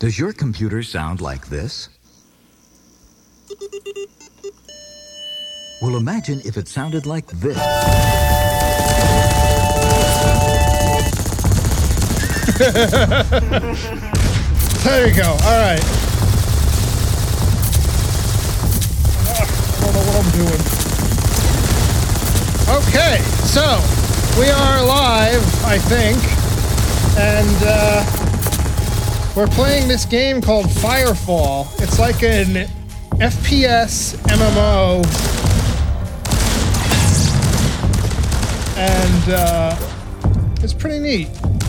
Does your computer sound like this? Well, imagine if it sounded like this. There you go. All right. I don't know what I'm doing. Okay, so we are live, I think, and we're playing this game called Firefall. It's like an FPS MMO, and it's pretty neat.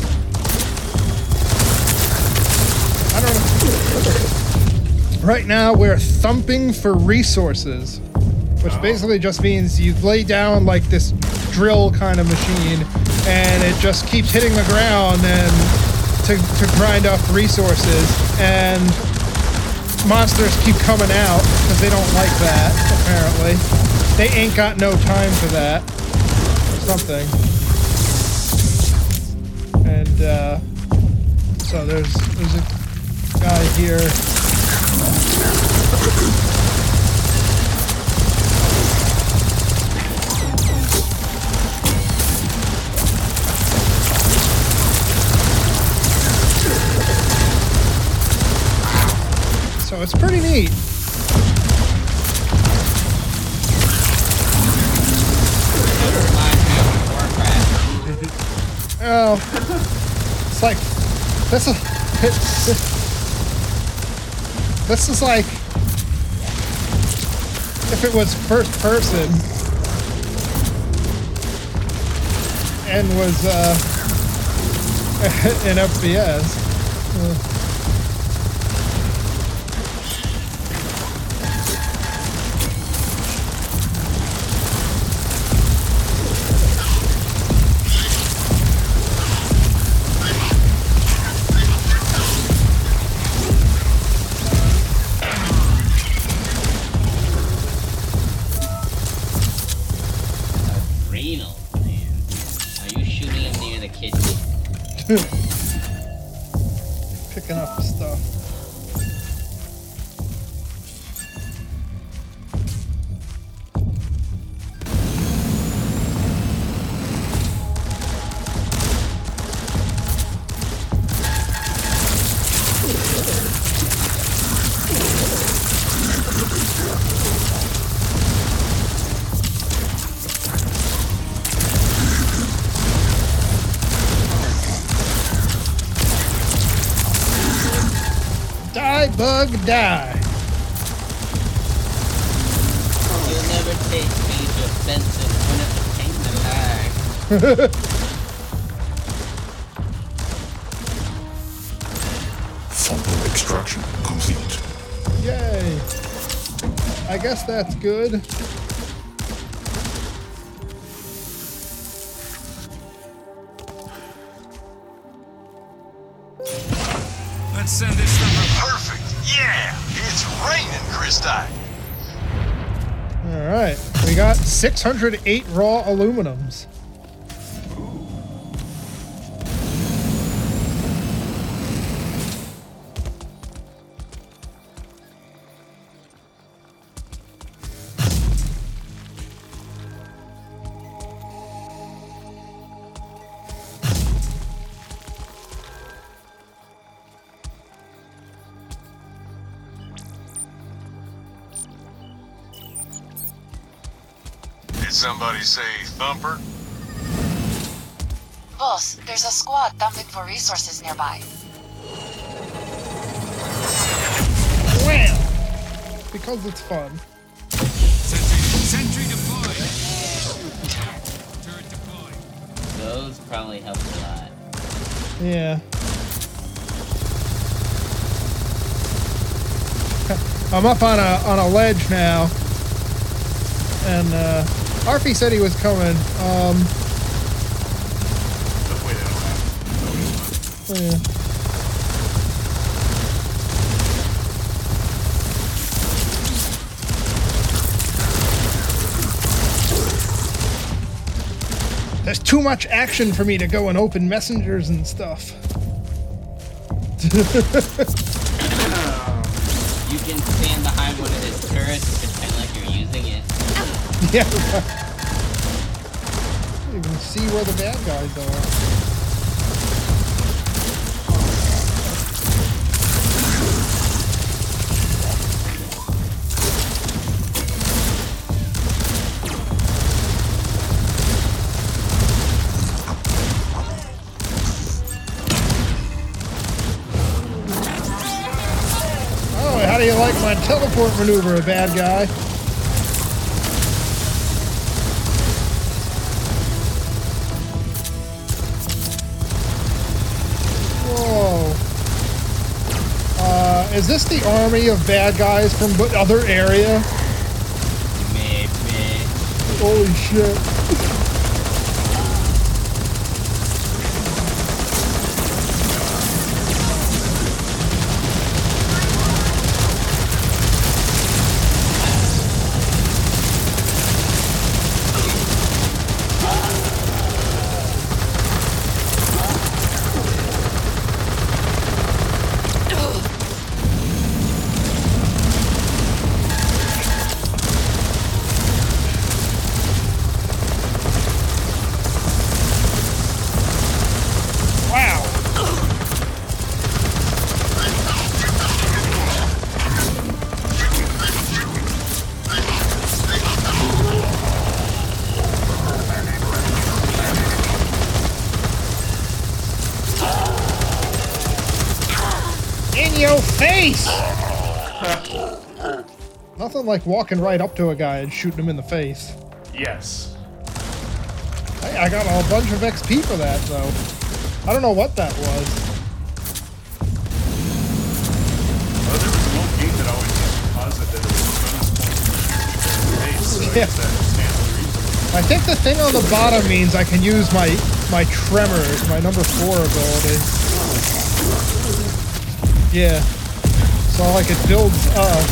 I don't know. Right now, we're thumping for resources, which basically just means you lay down like this drill kind of machine, and it just keeps hitting the ground and to grind up resources. And monsters keep coming out because they don't like that. Apparently, they ain't got no time for that. Or something. And so there's a guy here. So it's pretty neat. Oh, it's like this is like if it was first person and was an FPS. Picking up stuff. Bug, die. You'll never taste major offensive when it's a pain in the eye. Sample extraction complete. Yay. I guess that's good. Let's send this number. Perfect. Yeah, it's raining, Christi. All right, we got 608 raw aluminums. Somebody say Thumper? Boss, there's a squad dumping for resources nearby. Wham! Because it's fun. Sentry deployed. Turret deployed. Those probably help a lot. Yeah. I'm up on a ledge now, and Arfie said he was coming. Yeah. There's too much action for me to go and open messengers and stuff. turret to pretend like you're using it. Yeah. You can see where the bad guys are. Oh, how do you like my teleport maneuver, bad guy? Whoa. Is this the army of bad guys from the other area? Maybe. Holy shit. Wow. In your face! Nothing like walking right up to a guy and shooting him in the face. Yes. Hey, I got a bunch of XP for that, though. I don't know what that was. Well, there was one game that always posit that it was bonus points for shooting in the face, so I guess that stands to reason. I think the thing on the bottom means I can use my tremors, my number 4 ability. Yeah. So like it builds up.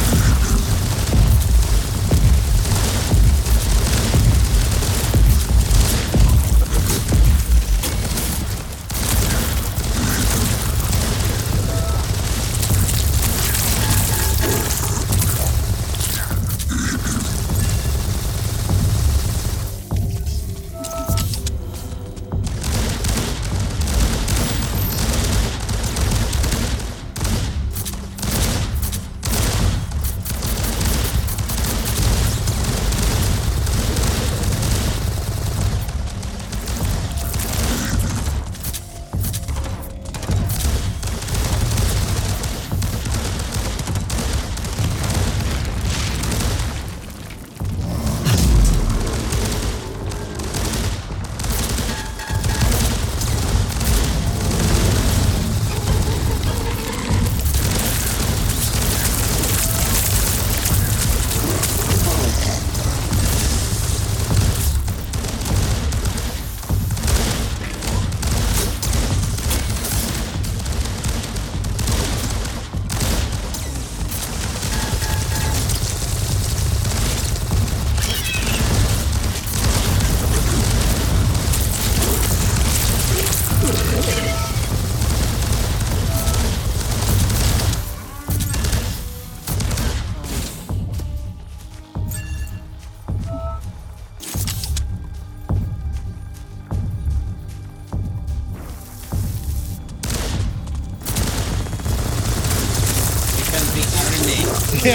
Yeah.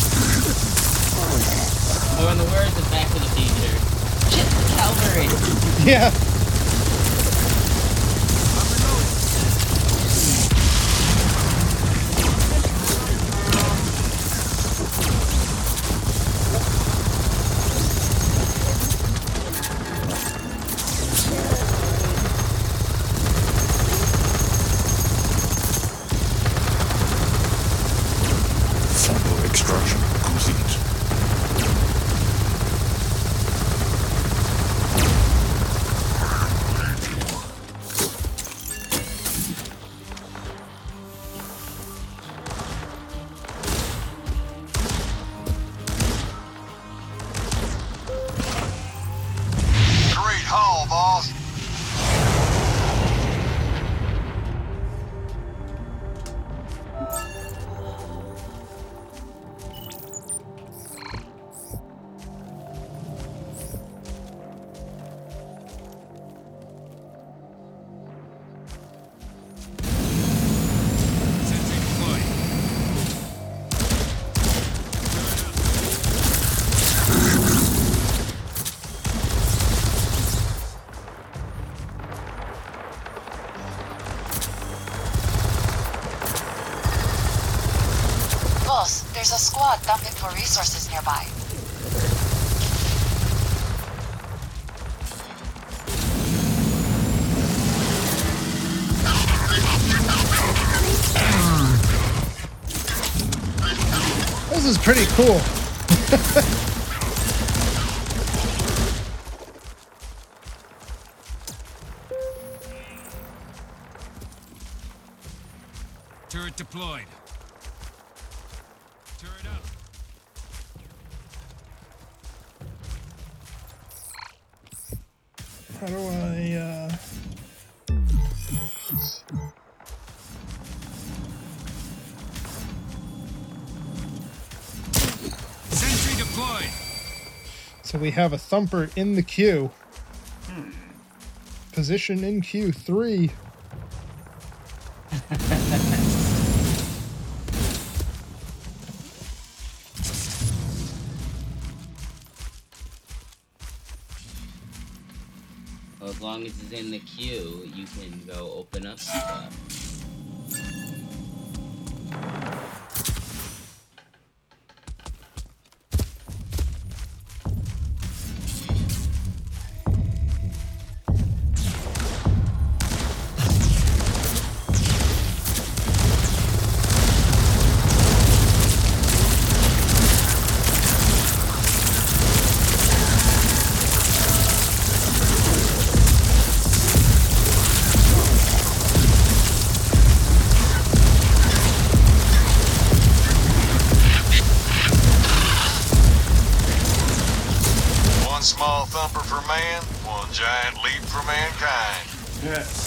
Or in the words of Back to the Future, shit the cavalry. Yeah. Sample extraction complete. Great haul, boss. there's a squad dumping for resources nearby. This is pretty cool. Turret deployed. Turret up. How do I, Sentry deployed. So we have a thumper in the queue. Position in queue 3. Well, as long as it's in the queue, you can go open up stuff. One small thumper for man, one giant leap for mankind. Yes.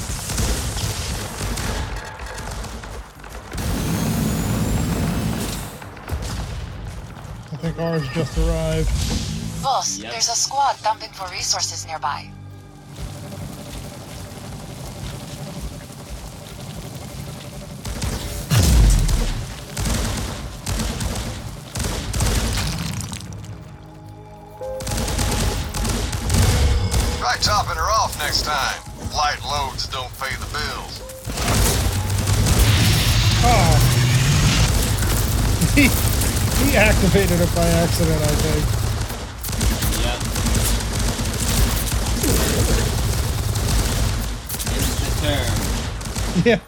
I think ours just arrived. Boss, Yep. there's a squad dumping for resources nearby. Try topping her off next time. Light loads don't pay the bills. Oh. He activated it by accident, I think. Yep. It's the term. Yeah.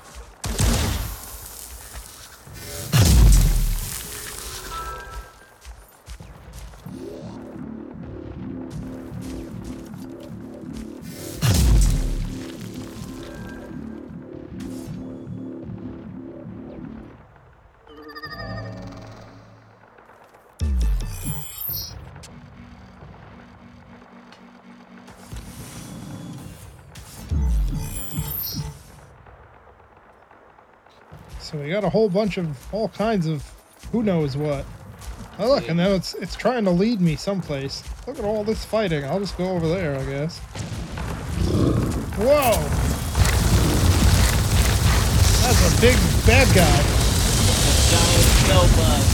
So we got a whole bunch of all kinds of who knows what. Oh look, and now it's trying to lead me someplace. Look at all this fighting. I'll just go over there, I guess. Whoa! That's a big bad guy. The giant snow bug.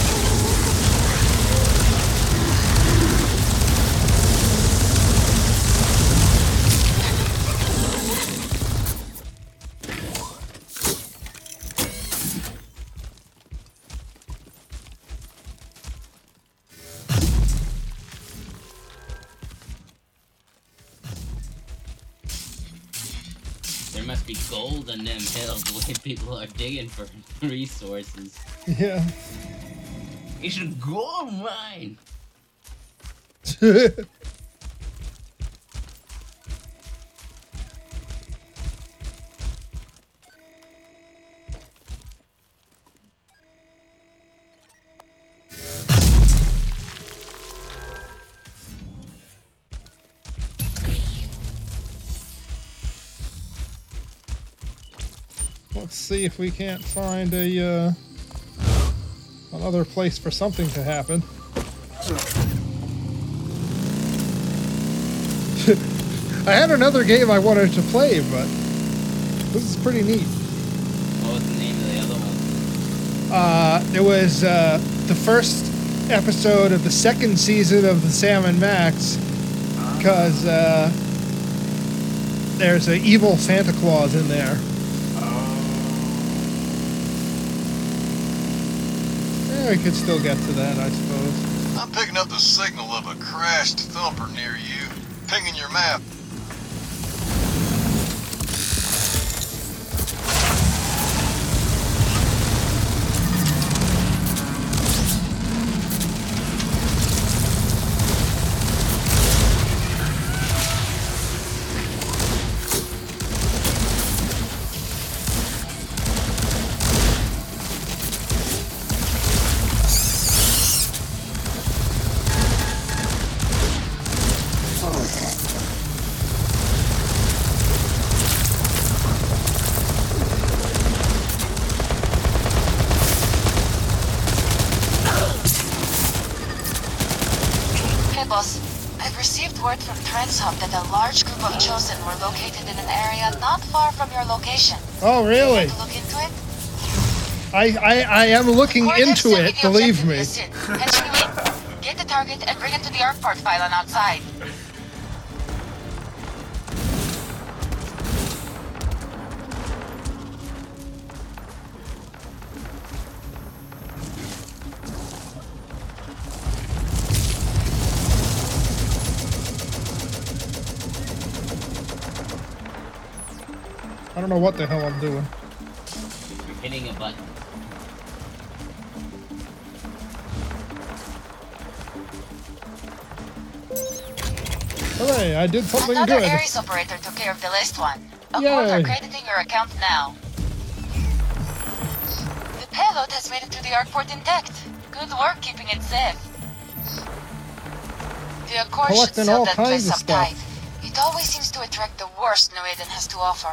There must be gold in them hills the way people are digging for resources. Yeah. You should gold mine. Let's see if we can't find a another place for something to happen. I had another game I wanted to play, but this is pretty neat. What was the name of the other one? It was the first episode of the second season of the Sam and Max, because there's an evil Santa Claus in there. Yeah, we could still get to that, I suppose. I'm picking up the signal of a crashed thumper near you. Pinging your map. Boss, I've received word from Transhub that a large group of Chosen were located in an area not far from your location. Oh, really? Would you like to look into it? I am looking Coordinates into sent me it, the believe objective me. listed. Continue. Get the target and bring it to the ArcPort pylon outside. I don't know what the hell I'm doing. You're hitting a button. Hooray, I did something Another good. Ares operator took care of the last one. ArcPort are Yay. crediting your account now. The payload has made it to the ArcPort intact. Good work keeping it safe. The Accord should Collecting seal all that kinds place of up stuff. tight. It always seems to attract the worst Noiden has to offer.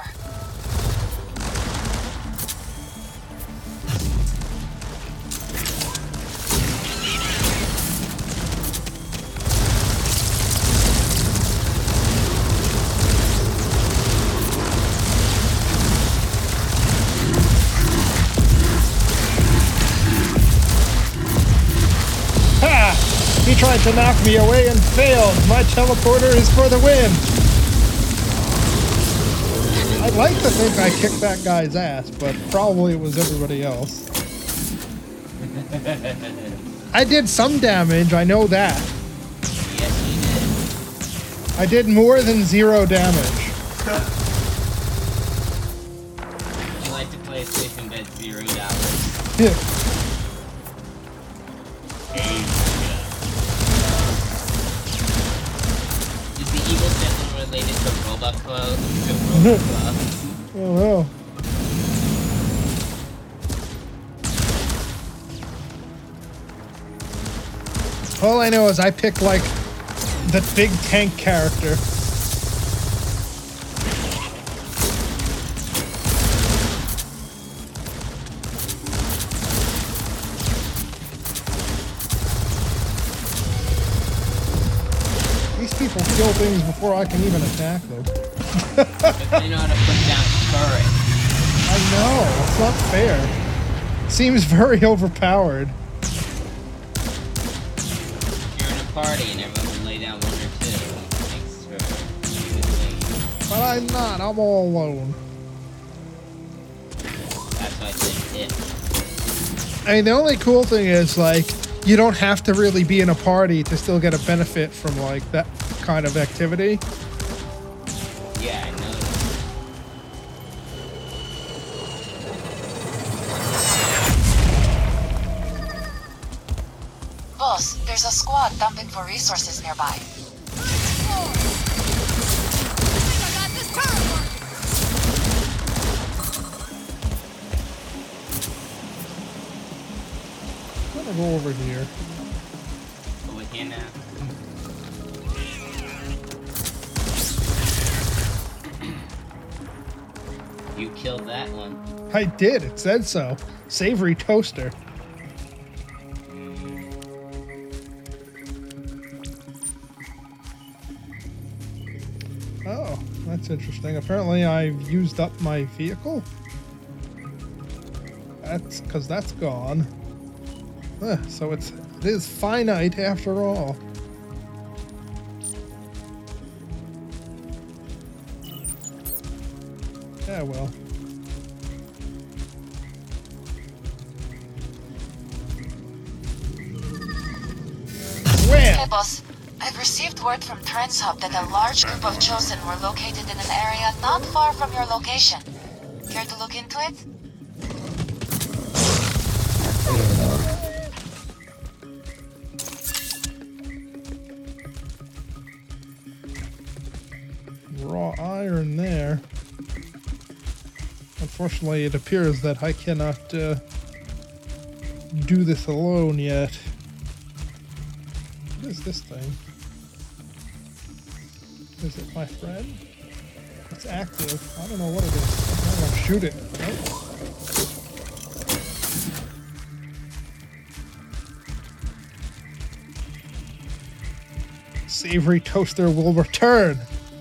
Ha! He tried to knock me away and failed. My teleporter is for the win. I'd like to think I kicked that guy's ass, but probably it was everybody else. I did some damage, I know that. Yes, you I did more than 0 damage. did. You like to play safe and bet $0. Yeah. Is the evil gentleman related to Roboclo? Oh no. All I know is I picked like the big tank character. These people kill things before I can even attack them. But they know how to put down turret. I know, it's not fair. Seems very overpowered. You're in a party and everyone can lay down 1 or 2. Thanks for good thing. But I'm not, I'm all alone. That's why I said it. I mean, the only cool thing is, like, you don't have to really be in a party to still get a benefit from, like, that kind of activity. Yeah, I know. Boss, there's a squad dumping for resources nearby. I'm gonna go over here. Over here now. You killed that one. I did, it said so. Savory toaster. Oh, that's interesting. Apparently I've used up my vehicle. That's because that's gone. So it is finite after all. Yeah, well. Boss. I've received word from Trends Hub that a large group of Chosen were located in an area not far from your location. Care to look into it? Raw iron there. Unfortunately, it appears that I cannot do this alone yet. What is this thing? Is it my friend? It's active. I don't know what it is. I'm gonna shoot it. Nope. Savory Toaster will return.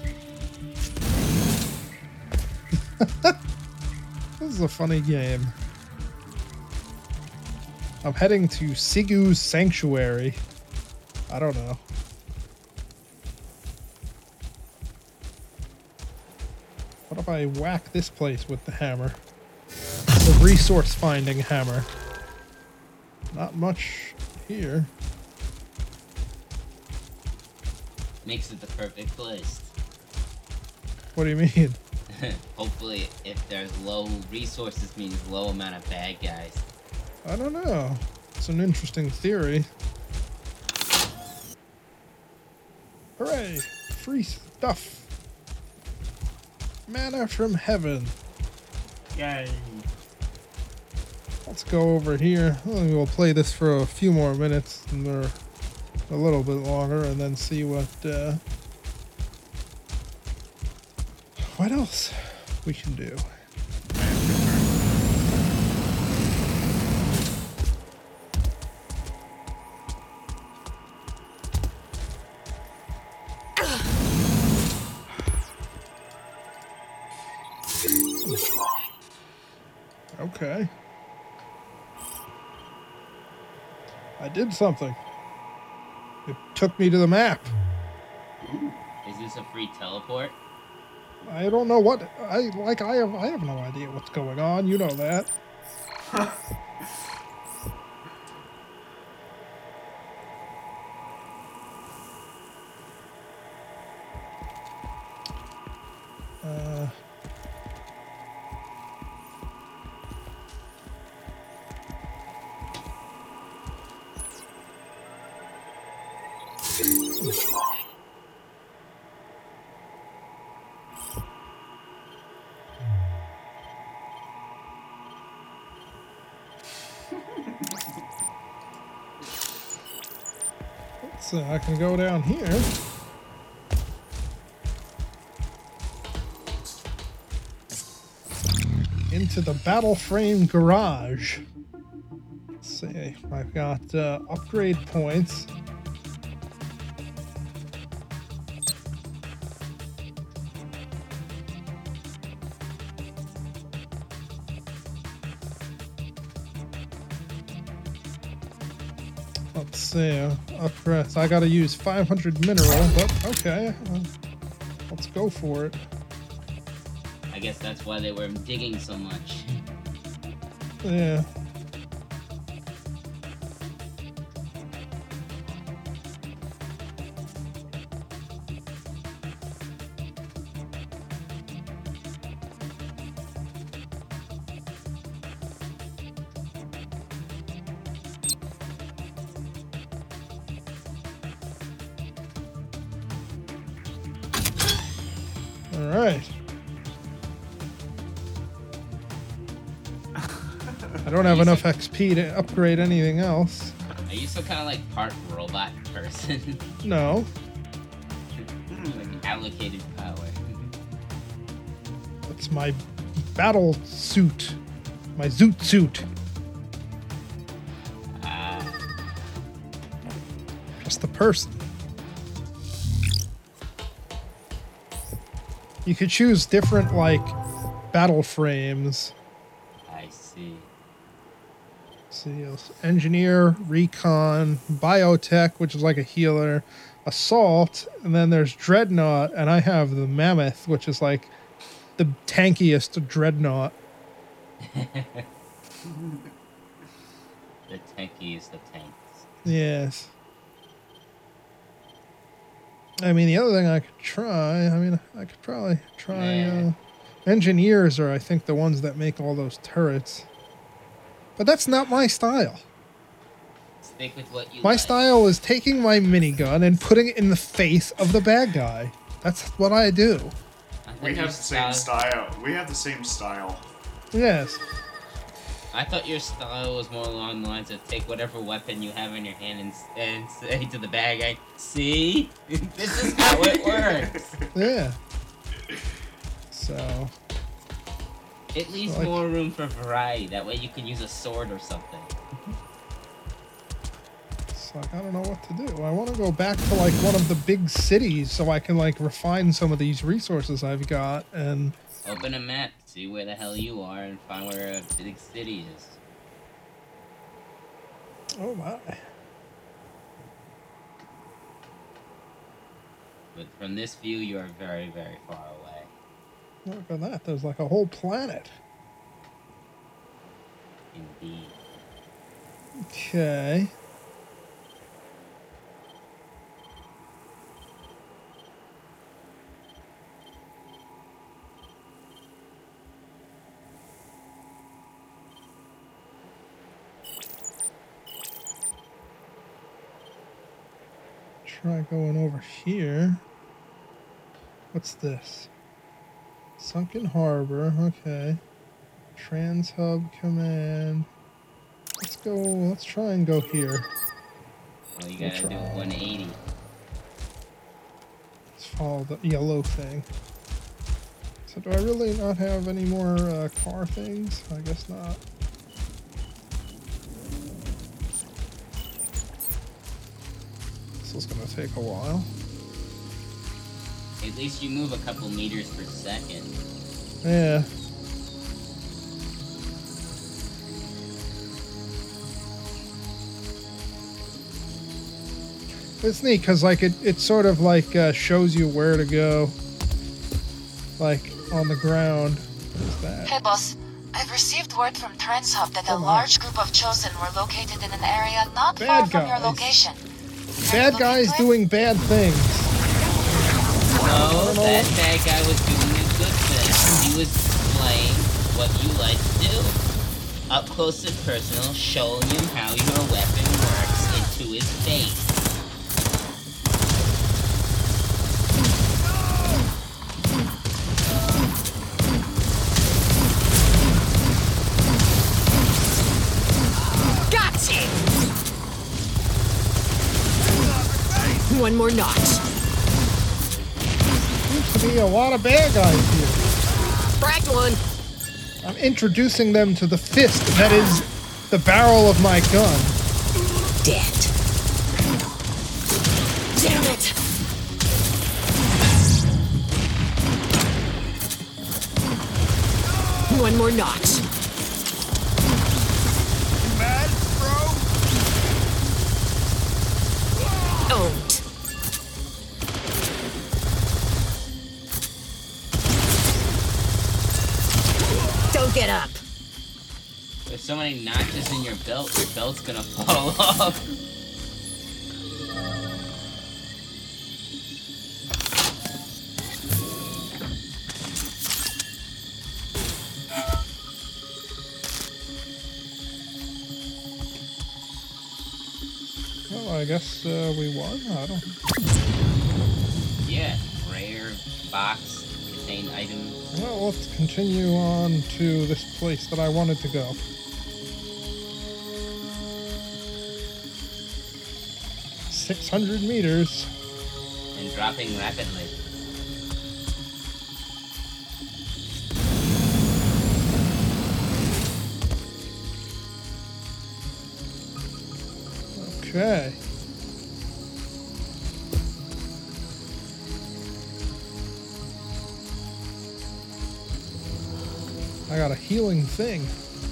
This is a funny game. I'm heading to Sigu's Sanctuary. I don't know. What if I whack this place with the hammer? The resource finding hammer. Not much here. Makes it the perfect place. What do you mean? Hopefully, if there's low resources, means low amount of bad guys. I don't know. It's an interesting theory. Hooray! Free stuff! Manna from heaven. Yay. Let's go over here. We'll play this for a few more minutes, or a little bit longer, and then see what else we can do. Okay. I did something. It took me to the map. Is this a free teleport? I don't know what I have no idea what's going on. You know that. So I can go down here. Into the battle frame garage. Let's see. I've got upgrade points. Let's see. Upgrade. I gotta use 500 mineral, but okay. Let's go for it. I guess that's why they were digging so much. Yeah. All right. I don't have enough XP to upgrade anything else. Are you still kind of like part robot person? No. Like allocated power. That's my battle suit. My zoot suit. Just the person. You could choose different, like, battle frames. I see. See, engineer, recon, biotech, which is like a healer, assault, and then there's dreadnought, and I have the mammoth, which is like the tankiest dreadnought. The tankiest of tanks. Yes. I mean, the other thing I could try, I could probably try, engineers are, I think, the ones that make all those turrets. But that's not my style. Stick with what you My like. style is taking my minigun and putting it in the face of the bad guy. That's what I do. I thought We your have the same style. We have the same style. Yes. I thought your style was more along the lines of take whatever weapon you have in your hand and say to the bad guy, see? This is how it works. Yeah. So. It leaves Like- more room for variety. That way you can use a sword or something. It's like, I don't know what to do. I want to go back to like one of the big cities so I can like refine some of these resources I've got and Open a map, see where the hell you are, and find where a big city is. oh my. But from this view, you are very, very far away. Look at that. There's like a whole planet. Indeed. Okay. Try going over here. What's this? Sunken Harbor, okay. Transhub Command. Let's try and go here. Well, you gotta do 180. Let's follow the yellow thing. So do I really not have any more car things? I guess not. This is gonna take a while. At least you move a couple meters per second. Yeah. It's neat because like it sort of like shows you where to go, like on the ground. What is that? Hey boss, I've received word from Transhub that a large group of Chosen were located in an area not far Bad from your guys. location. Bad guys doing bad things. No, that bad guy was doing a good thing. He was displaying what you like to do. Up close and personal, showing him how your weapon works into his face. Gotcha! One more notch. Seems to be a lot of bad guys here. Cracked one. I'm introducing them to the fist that is the barrel of my gun. Dead. Damn it! One more notch. Mad, bro? Owned. Don't get up. There's so many notches in your belt's gonna fall off. Well, I guess we won. I don't. Yeah, rare box contained items. Well, let's continue on to this place that I wanted to go. $600 meters. And dropping rapidly. Okay. I got a healing thing.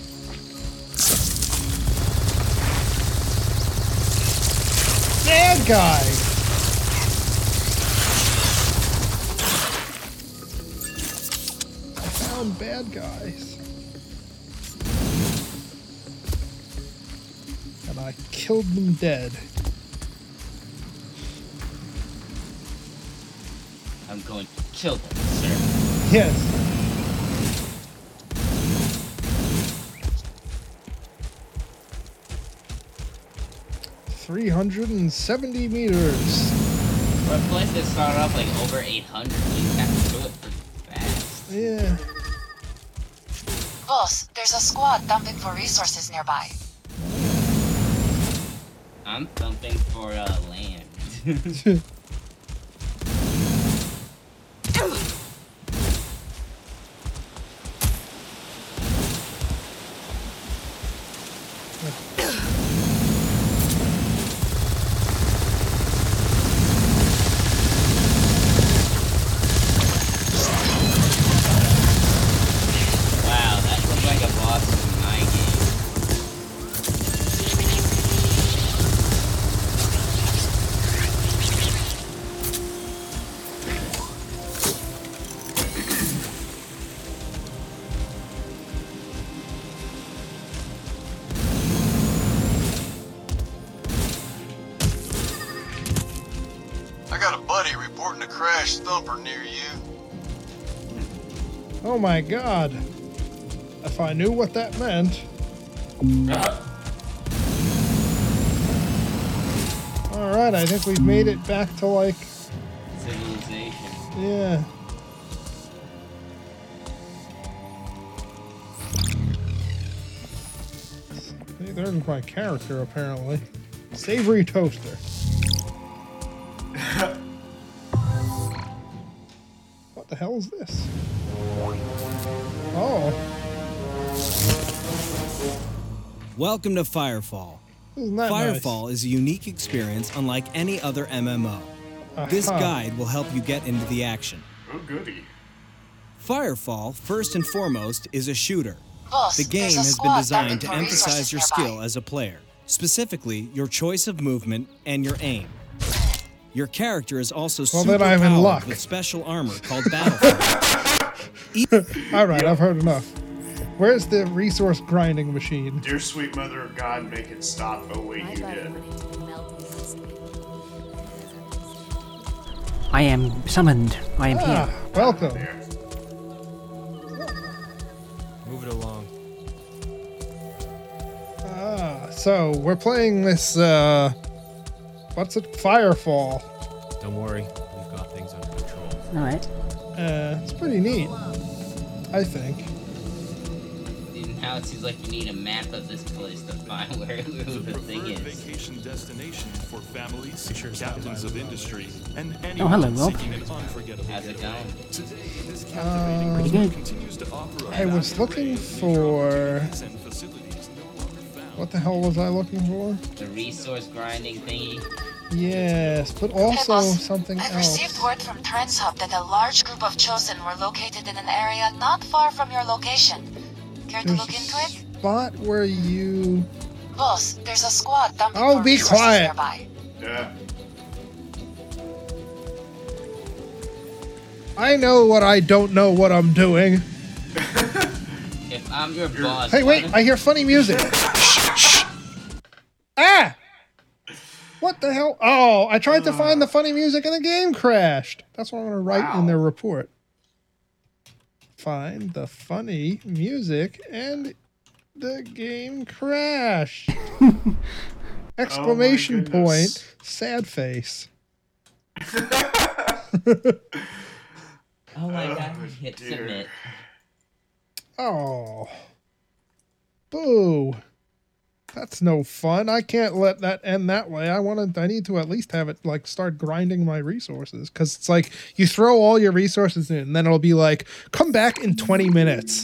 Bad guy! I found bad guys. And I killed them dead. I'm going to kill them, sir. Yes. $370 meters. For a place that started off like over 800, you have to do it pretty fast. Yeah. Boss, there's a squad dumping for resources nearby. I'm thumping for land. Wow, that looks like a boss in my game. I got a buddy reporting a crashed thumper near you. Oh my god. If I knew what that meant. Alright, I think we've made it back to like... Civilization. Yeah. Hey, there's my character apparently. Savory toaster. What the hell is this? Oh, Welcome to Firefall. isn't that Firefall is a unique experience unlike any other MMO. nice? This Uh-huh. guide will help you get into the action. Oh, goody. Firefall, first and foremost, is a shooter. Boss, The game there's a has been squad designed dumping to for emphasize resources your nearby. skill as a player, specifically your choice of movement and your aim. Your character is also Well, then I'm in super-powered luck. with special armor called Battlefield. Alright, I've heard enough. Where's the resource grinding machine? Dear sweet mother of God, make it stop. Oh, wait, you did. I am summoned. I am Ah, here. welcome. There. Move it along. Ah, so we're playing this, what's it? Firefall. Don't worry, we've got things under control. All right. It's pretty neat, I think. And now it seems like you need a map of this place to find where the thing is. Vacation destination for families, captains of industry, and Oh, hello, Rob. seeking an unforgettable How's it getaway. going? Today, this captivating Pretty good. continues to offer a I was looking for... and facilities no longer found. What the hell was I looking for? The resource grinding thingy. Yes, but Hey, also boss, something I've else. received word from Trends Hub that a large group of Chosen were located in an area not far from your location. Care to There's look into it? a spot where you... Boss, there's a squad dumping Oh, for be resources quiet. nearby. Yeah. I know what I don't know what I'm doing. If I'm your boss, Hey, wait, I hear funny music. Ah! What the hell? Oh, I tried to find the funny music and the game crashed. That's what I'm going to write in their report. Find the funny music and the game crashed. Exclamation goodness. point. Sad face. Oh my god, hit dear. submit. Oh. Boo. That's no fun. I can't let that end that way. I need to at least have it like start grinding my resources. Cause it's like you throw all your resources in and then it'll be like, come back in 20 minutes.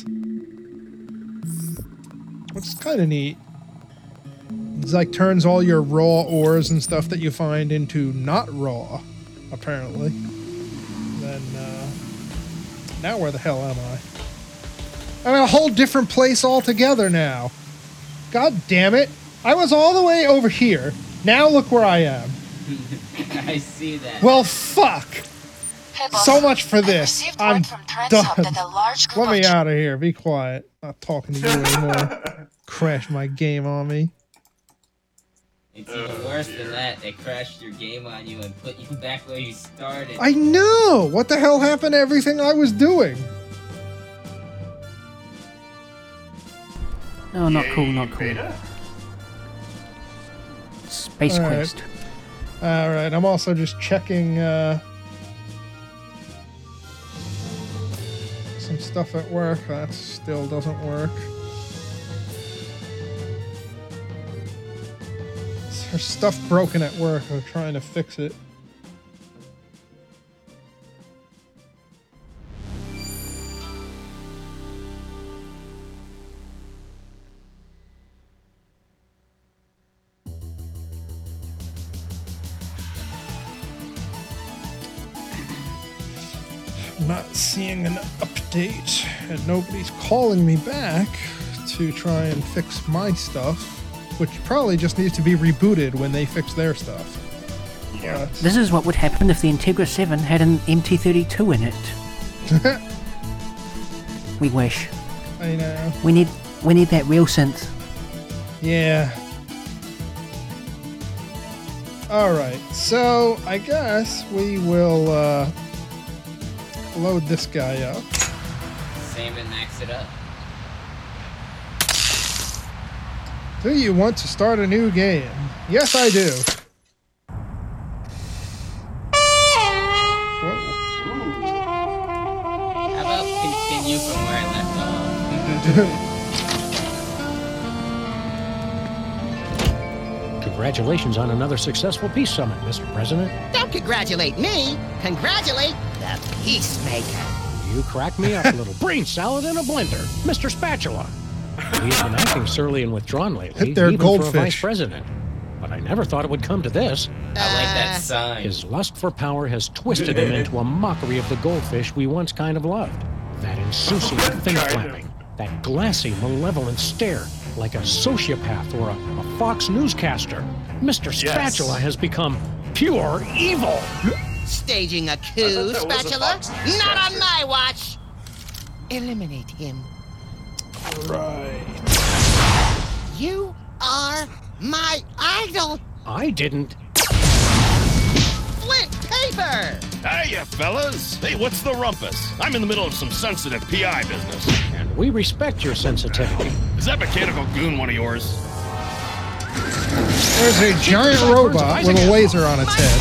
Which is kind of neat. It's like turns all your raw ores and stuff that you find into not raw, apparently. Then, now where the hell am I? I'm in a whole different place altogether now. God damn it. I was all the way over here. Now look where I am. I see that. Well, fuck. Hey, boss, So much for I've this. received I'm word from Trends Hub done. that a large group Let me of out of here. Be quiet. Not talking to you anymore. Crash my game on me. It's even worse than that. They crashed your game on you and put you back where you started. I know! What the hell happened to everything I was doing? No, not cool, not cool. Space Quest. Alright, I'm also just checking some stuff at work. That still doesn't work. There's stuff broken at work. I'm trying to fix it. Not seeing an update, and nobody's calling me back to try and fix my stuff, which probably just needs to be rebooted when they fix their stuff. Yeah. This is what would happen if the Integra 7 had an MT32 in it. We wish. I know. We need that real synth. Yeah. Alright, so I guess we will load this guy up. Same and max it up. Do you want to start a new game? Yes, I do. Whoa. How about continue from where I left off? Congratulations on another successful peace summit, Mr. President. Don't congratulate me. Congratulate the Peacemaker. You crack me up a little. Brain salad in a blender, Mr. Spatula. He's been acting surly and withdrawn lately, Hit their even goldfish. for a vice president. But I never thought it would come to this. I like that sign. His lust for power has twisted him into a mockery of the goldfish we once kind of loved. That insouciant thing-clapping, that glassy, malevolent stare, like a sociopath or a Fox newscaster. Mr. Spatula has become pure evil. Staging a coup, Spatula? Not on my watch! Eliminate him. Right. You are my idol! I didn't. Flint paper! Hiya, fellas. Hey, what's the rumpus? I'm in the middle of some sensitive PI business. And we respect your sensitivity. Is that mechanical goon one of yours? There's a giant robot with a laser on its head.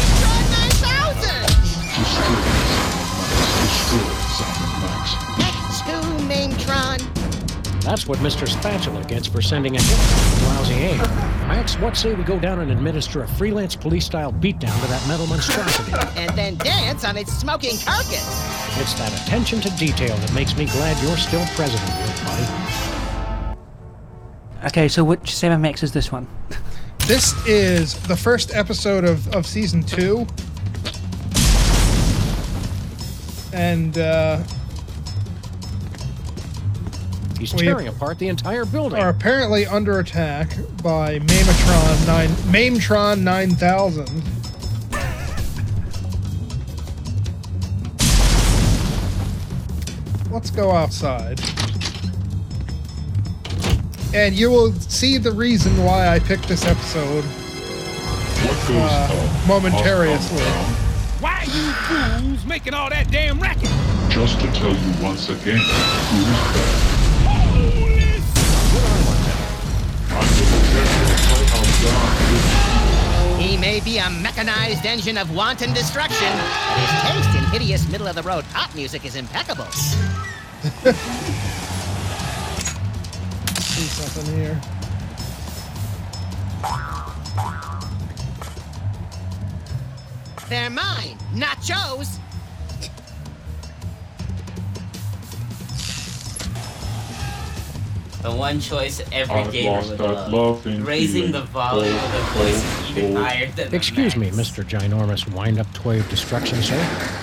That's what Mr. Spatula gets for sending a hit with lousy aim. Max, what say we go down and administer a freelance police-style beatdown to that metal monstrosity? And then dance on its smoking carcass. It's that attention to detail that makes me glad you're still president, little buddy. Okay, so which 7 Max is this one? This is the first episode of season 2. And he's tearing apart the entire building. Are apparently under attack by Mametron 9000. Let's go outside. And you will see the reason why I picked this episode momentarily. Why you fools making all that damn racket? Just to tell you once again, who's back. He may be a mechanized engine of wanton destruction, but his taste in hideous middle-of-the-road pop music is impeccable. See something here. They're mine, not Joe's. The one choice every gamer would love. Raising the volume of the voice even higher than the Excuse me, max. Mr. Ginormous Wind-Up Toy of Destruction, sir?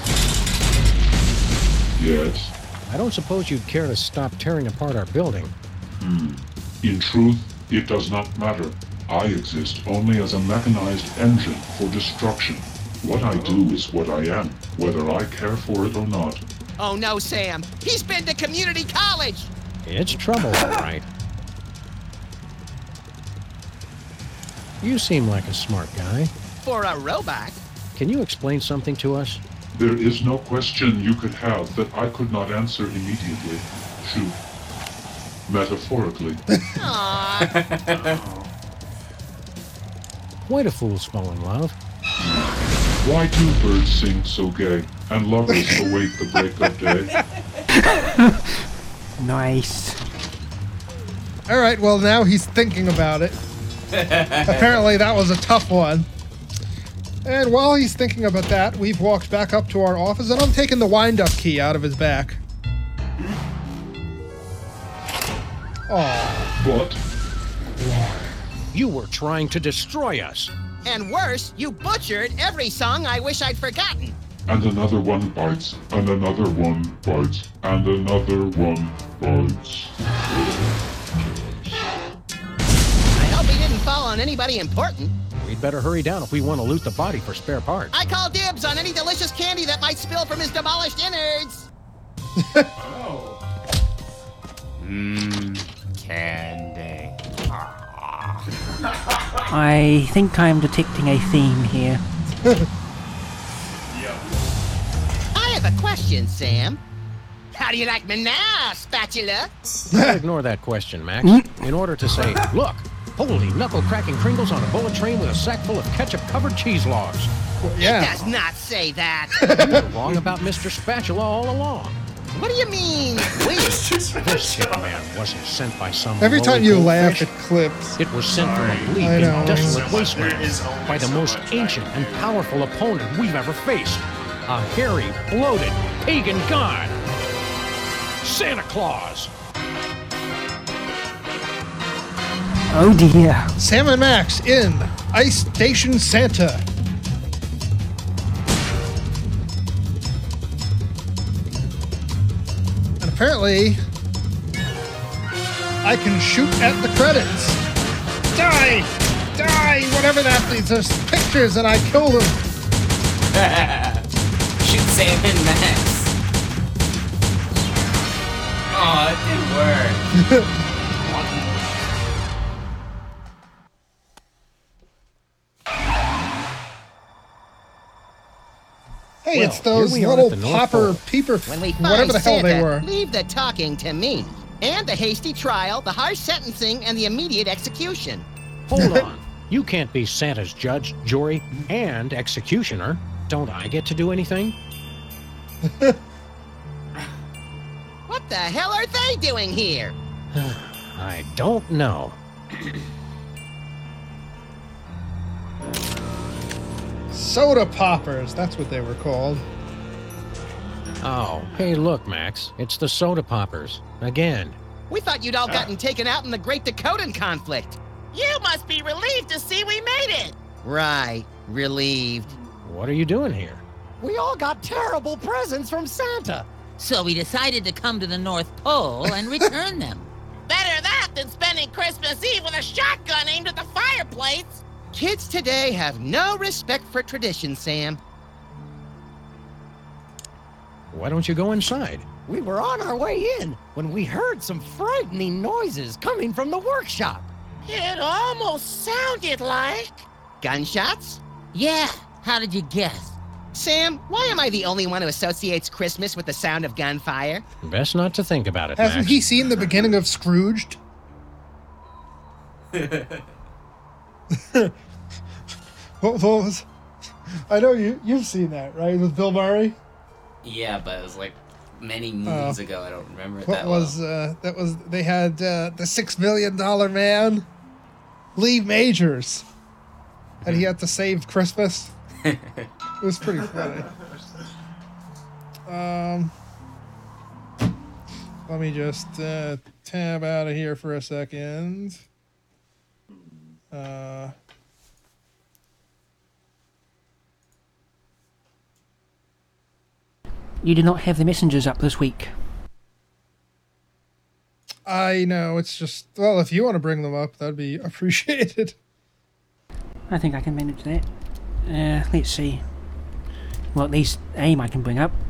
Yes. I don't suppose you'd care to stop tearing apart our building. In truth, it does not matter. I exist only as a mechanized engine for destruction. What I do is what I am, whether I care for it or not. Oh no, Sam. He's been to community college! It's trouble, all right. You seem like a smart guy. For a robot. Can you explain something to us? There is no question you could have that I could not answer immediately. Shoot. Metaphorically. Why do fools fall in love? Why do birds sing so gay, and lovers await the break of day? Nice. Alright, well now he's thinking about it. Apparently that was a tough one. And while he's thinking about that, we've walked back up to our office, and I'm taking the wind-up key out of his back. Aww. What? You were trying to destroy us. And worse, you butchered every song I wish I'd forgotten. And another one bites, and another one bites, and another one bites. I hope he didn't fall on anybody important. We'd better hurry down if we want to loot the body for spare parts. I call dibs on any delicious candy that might spill from his demolished innards. Candy. I think I'm detecting a theme here. I have a question, Sam. How do you like me now, spatula? Ignore that question, Max. In order to say, look, holy knuckle-cracking Kringles on a bullet train with a sack full of ketchup-covered cheese logs. Yeah. It does not say that. You were wrong about Mr. Spatula all along. What do you mean, we? This hitman wasn't sent by some Every time you laugh, fish. it clips. It was sent from a bleak I know. and desolate wasteland by the most ancient and powerful opponent we've ever faced. A hairy, bloated, pagan god. Santa Claus. Oh dear. Sam and Max in Ice Station Santa. And apparently, I can shoot at the credits. Die! Die! Whatever that is. There's pictures and I kill them. Shoot Sam and Max. Oh, it didn't work. Hey, Well, it's those here we are little at the North popper, Pole. peeper, When we whatever find the hell Santa, they were. leave the talking to me. And the hasty trial, the harsh sentencing, and the immediate execution. Hold on. You can't be Santa's judge, jury, and executioner. Don't I get to do anything? What the hell are they doing here? I don't know. Soda poppers, that's what they were called. Oh, hey, look, Max. It's the soda poppers. Again. We thought you'd all gotten taken out in the Great Dakotan conflict. You must be relieved to see we made it. Right, relieved. What are you doing here? We all got terrible presents from Santa. So we decided to come to the North Pole and return them. Better that than spending Christmas Eve with a shotgun aimed at the fireplace. Kids today have no respect for tradition, Sam. Why don't you go inside? We were on our way in when we heard some frightening noises coming from the workshop. It almost sounded like... Gunshots? Yeah, how did you guess? Sam, why am I the only one who associates Christmas with the sound of gunfire? Best not to think about it, Hasn't Max. he seen the beginning of Scrooged? What was? I know you've seen that, right? With Bill Murray. Yeah, but it was like many moons ago. I don't remember it What that was that was they had the $6 million man, Lee Majors, and he had to save Christmas. It was pretty funny. Let me just tab out of here for a second. You did not have the messengers up this week. I know, it's just, well, if you want to bring them up, that'd be appreciated. I think I can manage that. Let's see. Well, at least AIM I can bring up.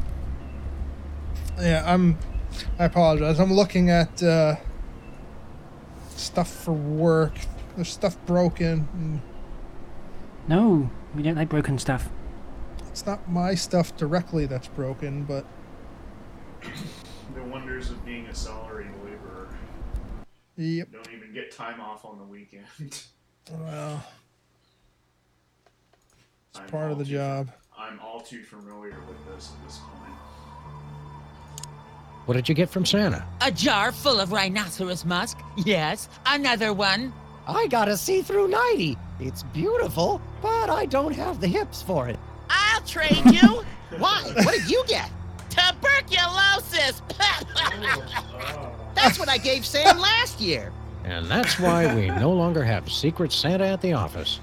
Yeah, I apologize. I'm looking at stuff for work. There's stuff broken. No, we don't like broken stuff. It's not my stuff directly that's broken, but... The wonders of being a salaried laborer. Yep. You don't even get time off on the weekend. Well... It's part of the job. I'm all too familiar with this at this point. What did you get from Santa? A jar full of rhinoceros musk. Yes, another one. I got a see-through nightie. It's beautiful, but I don't have the hips for it. I'll trade you. Why? What did you get? Tuberculosis. That's what I gave Sam last year. And that's why we no longer have Secret Santa at the office.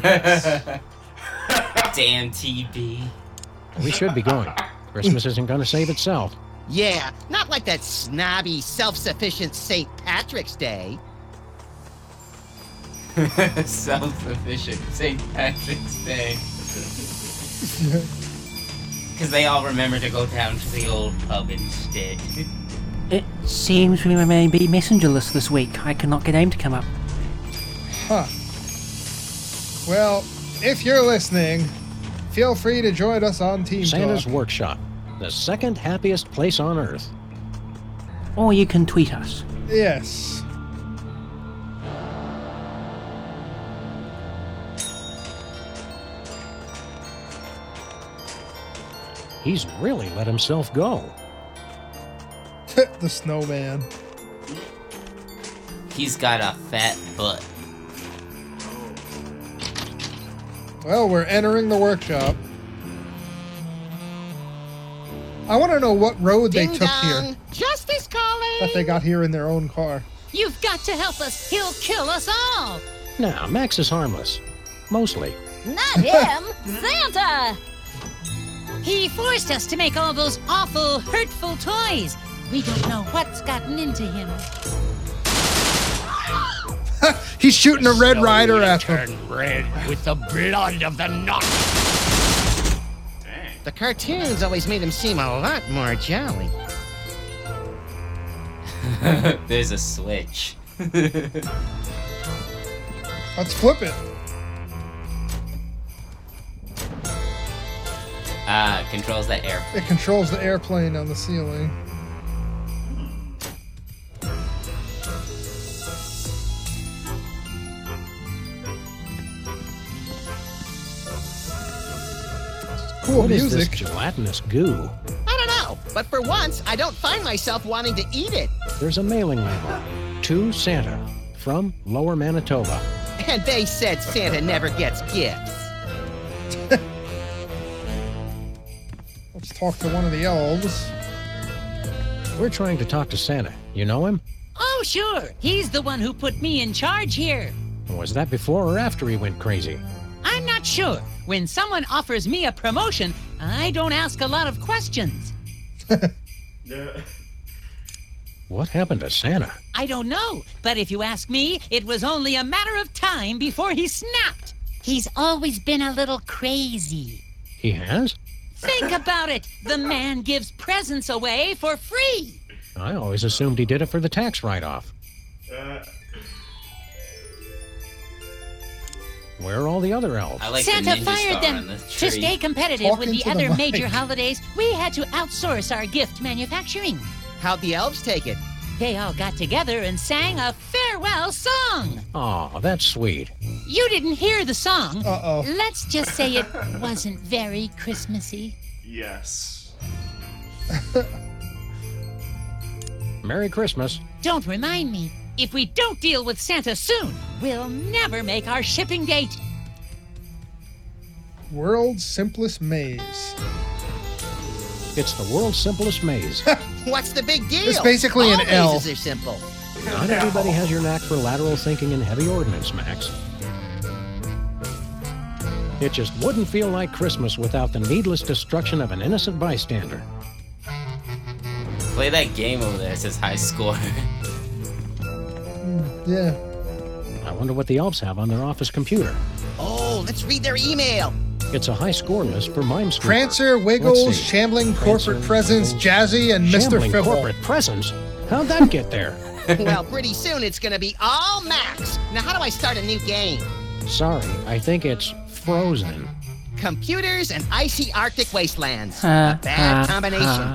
Damn TB. We should be going. Christmas isn't going to save itself. Yeah, not like that snobby, self-sufficient St. Patrick's Day. Self-sufficient St. Patrick's Day. Because they all remember to go down to the old pub instead. It seems we may be messengerless this week. I cannot get AIM to come up. Huh. Well, if you're listening, feel free to join us on Team Santa's Talk. Workshop, the second happiest place on Earth. Or you can tweet us. Yes. He's really let himself go. The snowman. He's got a fat butt. Well, we're entering the workshop. I want to know what road they took here. Justice calling. That they got here in their own car. You've got to help us. He'll kill us all. Nah, Max is harmless. Mostly. Not him. Santa. He forced us to make all those awful, hurtful toys. We don't know what's gotten into him. He's shooting a Red Rider at them. Turn red with the blood of the Nock. The cartoons always made him seem a lot more jolly. There's a switch. Let's flip it. Controls that air. It controls the airplane on the ceiling. Cool What music. is this gelatinous goo? I don't know, but for once, I don't find myself wanting to eat it. There's a mailing label. To Santa. From Lower Manitoba. And they said Santa never gets gifts. Let's talk to one of the elves. We're trying to talk to Santa. You know him? Oh, sure. He's the one who put me in charge here. Was that before or after he went crazy? I'm not sure. When someone offers me a promotion, I don't ask a lot of questions. What happened to Santa? I don't know, but if you ask me, it was only a matter of time before he snapped. He's always been a little crazy. He has? Think about it. The man gives presents away for free. I always assumed he did it for the tax write-off. Where are all the other elves? I like Santa the ninja fired star them. on the To tree. stay competitive Talk with the into the other mic. major holidays, we had to outsource our gift manufacturing. How'd the elves take it? They all got together and sang a farewell song. Aw, that's sweet. You didn't hear the song. Uh-oh. Let's just say it wasn't very Christmassy. Yes. Merry Christmas. Don't remind me. If we don't deal with Santa soon, we'll never make our shipping date. World's simplest maze. It's the world's simplest maze. What's the big deal? It's basically All an L. mazes are simple. Not everybody has your knack for lateral thinking and heavy ordnance, Max. It just wouldn't feel like Christmas without the needless destruction of an innocent bystander. Play that game over there. It says high score. Yeah. I wonder what the elves have on their office computer. Oh, let's read their email. It's a high score list for Mimescreeper. Prancer, Let's Wiggles, see. Shambling Prancer, Corporate Presence, Wiggles, Jazzy, and Mr. Shambling Fibble. corporate presence? How'd that get there? Well, pretty soon it's gonna be all Max. Now, how do I start a new game? Sorry, I think it's frozen. Computers and icy Arctic wastelands. A bad combination.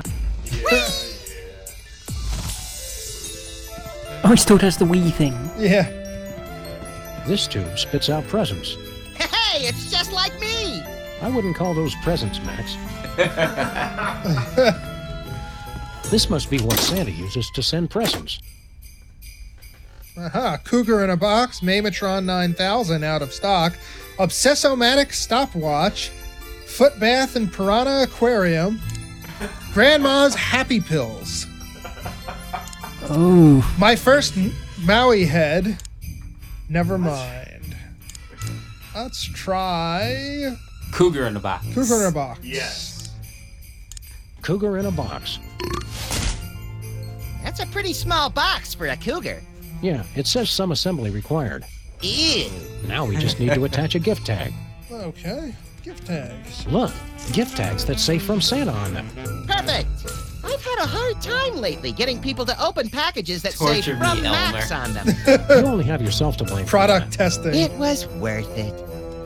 Oh, he still does the wee thing. Yeah. This tube spits out presents. Hey, it's just like me. I wouldn't call those presents, Max. This must be what Santa uses to send presents. Aha, Cougar in a box, Mamatron 9000 out of stock, Obsessomatic stopwatch, Foot bath and Piranha aquarium, Grandma's Happy Pills. Oh. My first Maui head. Never mind. Let's try Cougar in a box. Cougar in a box. Yes. Cougar in a box. That's a pretty small box for a cougar. Yeah, it says some assembly required. Ew. Now we just need to attach a gift tag. Okay. Gift tags. Look, gift tags that say from Santa on them. Perfect. I've had a hard time lately getting people to open packages that Torture say me, from Elmer. Max on them. You only have yourself to blame. Product testing. It was worth it.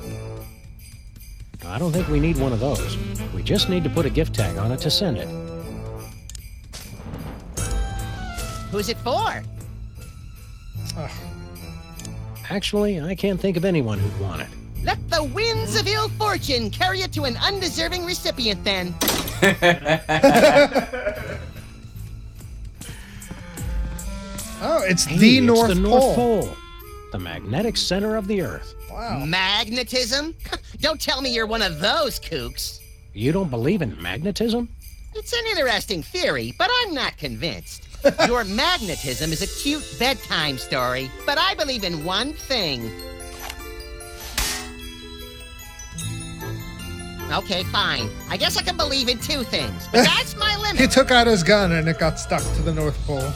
I don't think we need one of those. We just need to put a gift tag on it to send it. Who's it for? Actually, I can't think of anyone who'd want it. Let the winds of ill fortune carry it to an undeserving recipient, then. Oh, it's Hey, the it's North the Pole. North Pole. The magnetic center of the Earth. Wow. Magnetism? Don't tell me you're one of those kooks. You don't believe in magnetism? It's an interesting theory, but I'm not convinced. Your magnetism is a cute bedtime story, but I believe in one thing. Okay, fine. I guess I can believe in two things, but that's my limit. He took out his gun and it got stuck to the North Pole.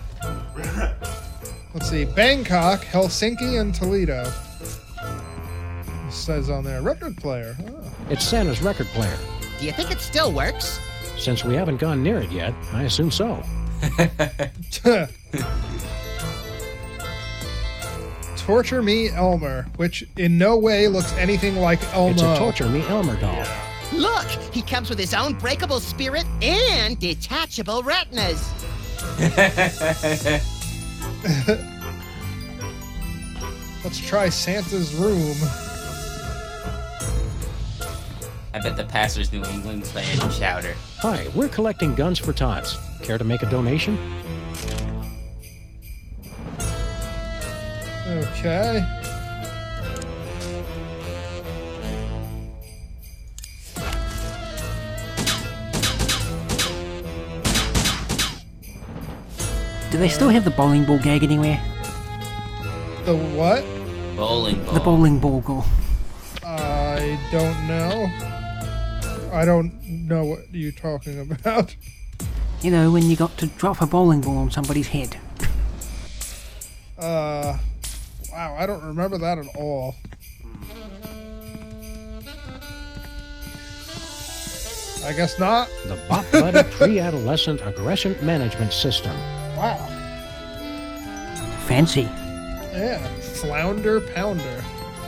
Let's see. Bangkok, Helsinki, and Toledo. It says on there, record player. Oh. It's Santa's record player. Do you think it still works? Since we haven't gone near it yet, I assume so. Torture Me Elmer, which in no way looks anything like Elmo. It's a Torture Me Elmer doll. Look, he comes with his own breakable spirit and detachable retinas. Let's try Santa's room. I bet the pastor's New England playing Chowder. Hi, we're collecting guns for tots. Care to make a donation? Okay. Do they still have the bowling ball gag anywhere? The what? Bowling ball. The bowling ball go. I don't know. I don't know what you're talking about. You know, when you got to drop a bowling ball on somebody's head. Wow, I don't remember that at all. I guess not. The Bop Buddy Pre-Adolescent Aggression Management System. Wow. Fancy. Yeah, Flounder Pounder.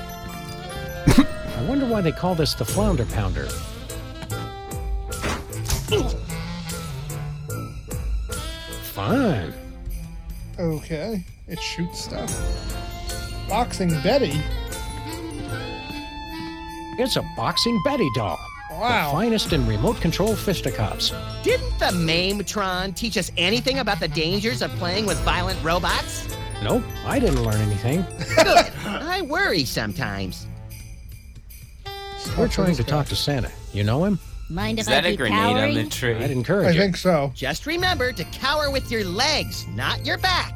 I wonder why they call this the Flounder Pounder. Fun. Okay, it shoots stuff. Boxing Betty. It's a Boxing Betty doll. Wow. The finest in remote control fisticuffs. Didn't the Mametron teach us anything about the dangers of playing with violent robots? Nope, I didn't learn anything. Good. I worry sometimes. We're trying to talk to Santa. You know him? Mind if Is that I a keep grenade cowering? on the tree? I'd encourage I it. think so. Just remember to cower with your legs, not your back.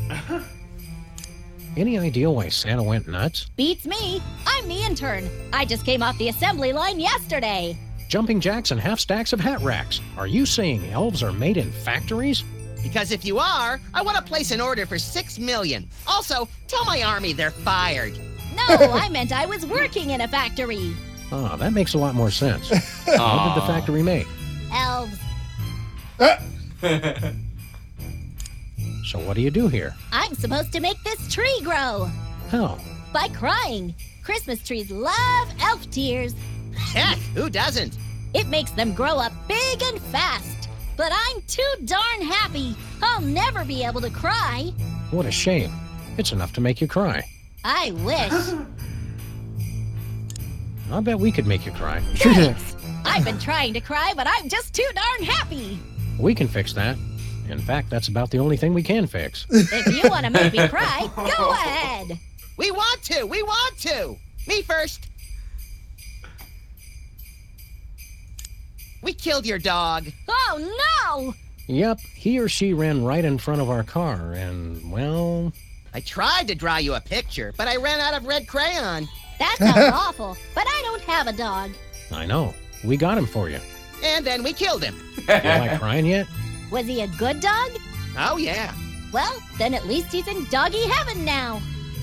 Any idea why Santa went nuts? Beats me. I'm the intern. I just came off the assembly line yesterday. Jumping jacks and half stacks of hat racks. Are you saying elves are made in factories? Because if you are, I want to place an order for 6 million. Also, tell my army they're fired. No, I meant I was working in a factory. Oh, that makes a lot more sense. What did the factory make? Elves. So what do you do here? I'm supposed to make this tree grow. How? By crying. Christmas trees love elf tears. Heck, who doesn't? It makes them grow up big and fast. But I'm too darn happy. I'll never be able to cry. What a shame. It's enough to make you cry. I wish. I'll bet we could make you cry. Thanks. I've been trying to cry, but I'm just too darn happy. We can fix that. In fact, that's about the only thing we can fix. If you want to make me cry, go ahead. We want to! We want to! Me first! We killed your dog. Oh, no! Yep, he or she ran right in front of our car, and, well... I tried to draw you a picture, but I ran out of red crayon. That sounds awful, but I don't have a dog. I know. We got him for you. And then we killed him. You like crying yet? Was he a good dog? Oh, yeah. Well, then at least he's in doggy heaven now.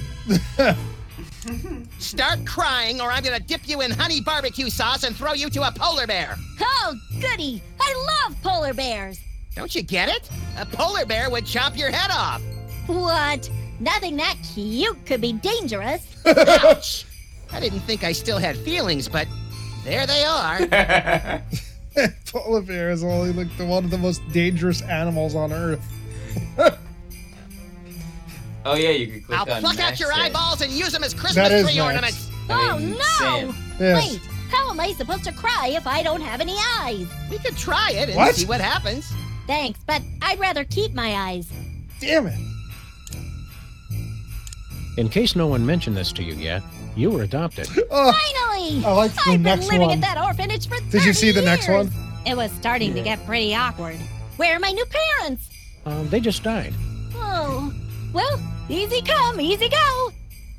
Start crying or I'm gonna dip you in honey barbecue sauce and throw you to a polar bear. Oh, goody. I love polar bears. Don't you get it? A polar bear would chop your head off. What? Nothing that cute could be dangerous. Ouch! I didn't think I still had feelings, but there they are. Polar bear is only like one of the most dangerous animals on Earth. Oh yeah, you can click I'll on pluck out Max your there. eyeballs and use them as That Christmas is tree nice. ornaments. Oh, no! Yes. Wait, how am I supposed to cry if I don't have any eyes? We could try it and What? see what happens. Thanks, but I'd rather keep my eyes. Damn it. In case no one mentioned this to you yet, you were adopted. Oh, Finally! I like the I've been next living one. at that orphanage for 30 Did you see the next years. one? It was starting to get pretty awkward. Where are my new parents? They just died. Oh, well, easy come, easy go.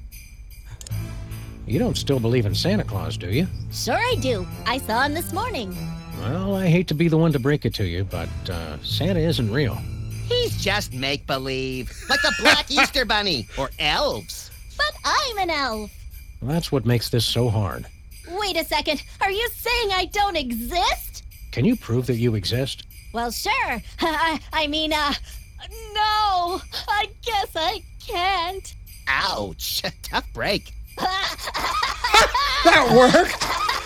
You don't still believe in Santa Claus, do you? Sure I do. I saw him this morning. Well, I hate to be the one to break it to you, but Santa isn't real. He's just make-believe, like the Black Easter Bunny or elves. But I'm an elf. That's what makes this so hard. Wait a second. Are you saying I don't exist? Can you prove that you exist? Well, sure. I mean, no. I guess I can't. Ouch, tough break. That worked.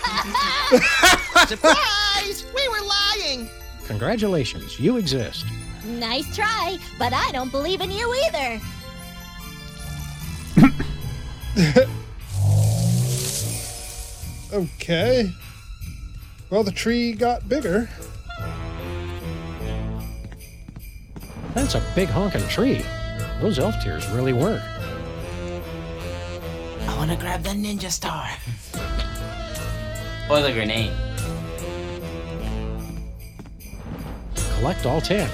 Surprise! We were lying. Congratulations, you exist. Nice try, but I don't believe in you either. Okay. Well, the tree got bigger. That's a big honking tree. Those elf tears really work. I want to grab the ninja star. Or the grenade. Collect all 10.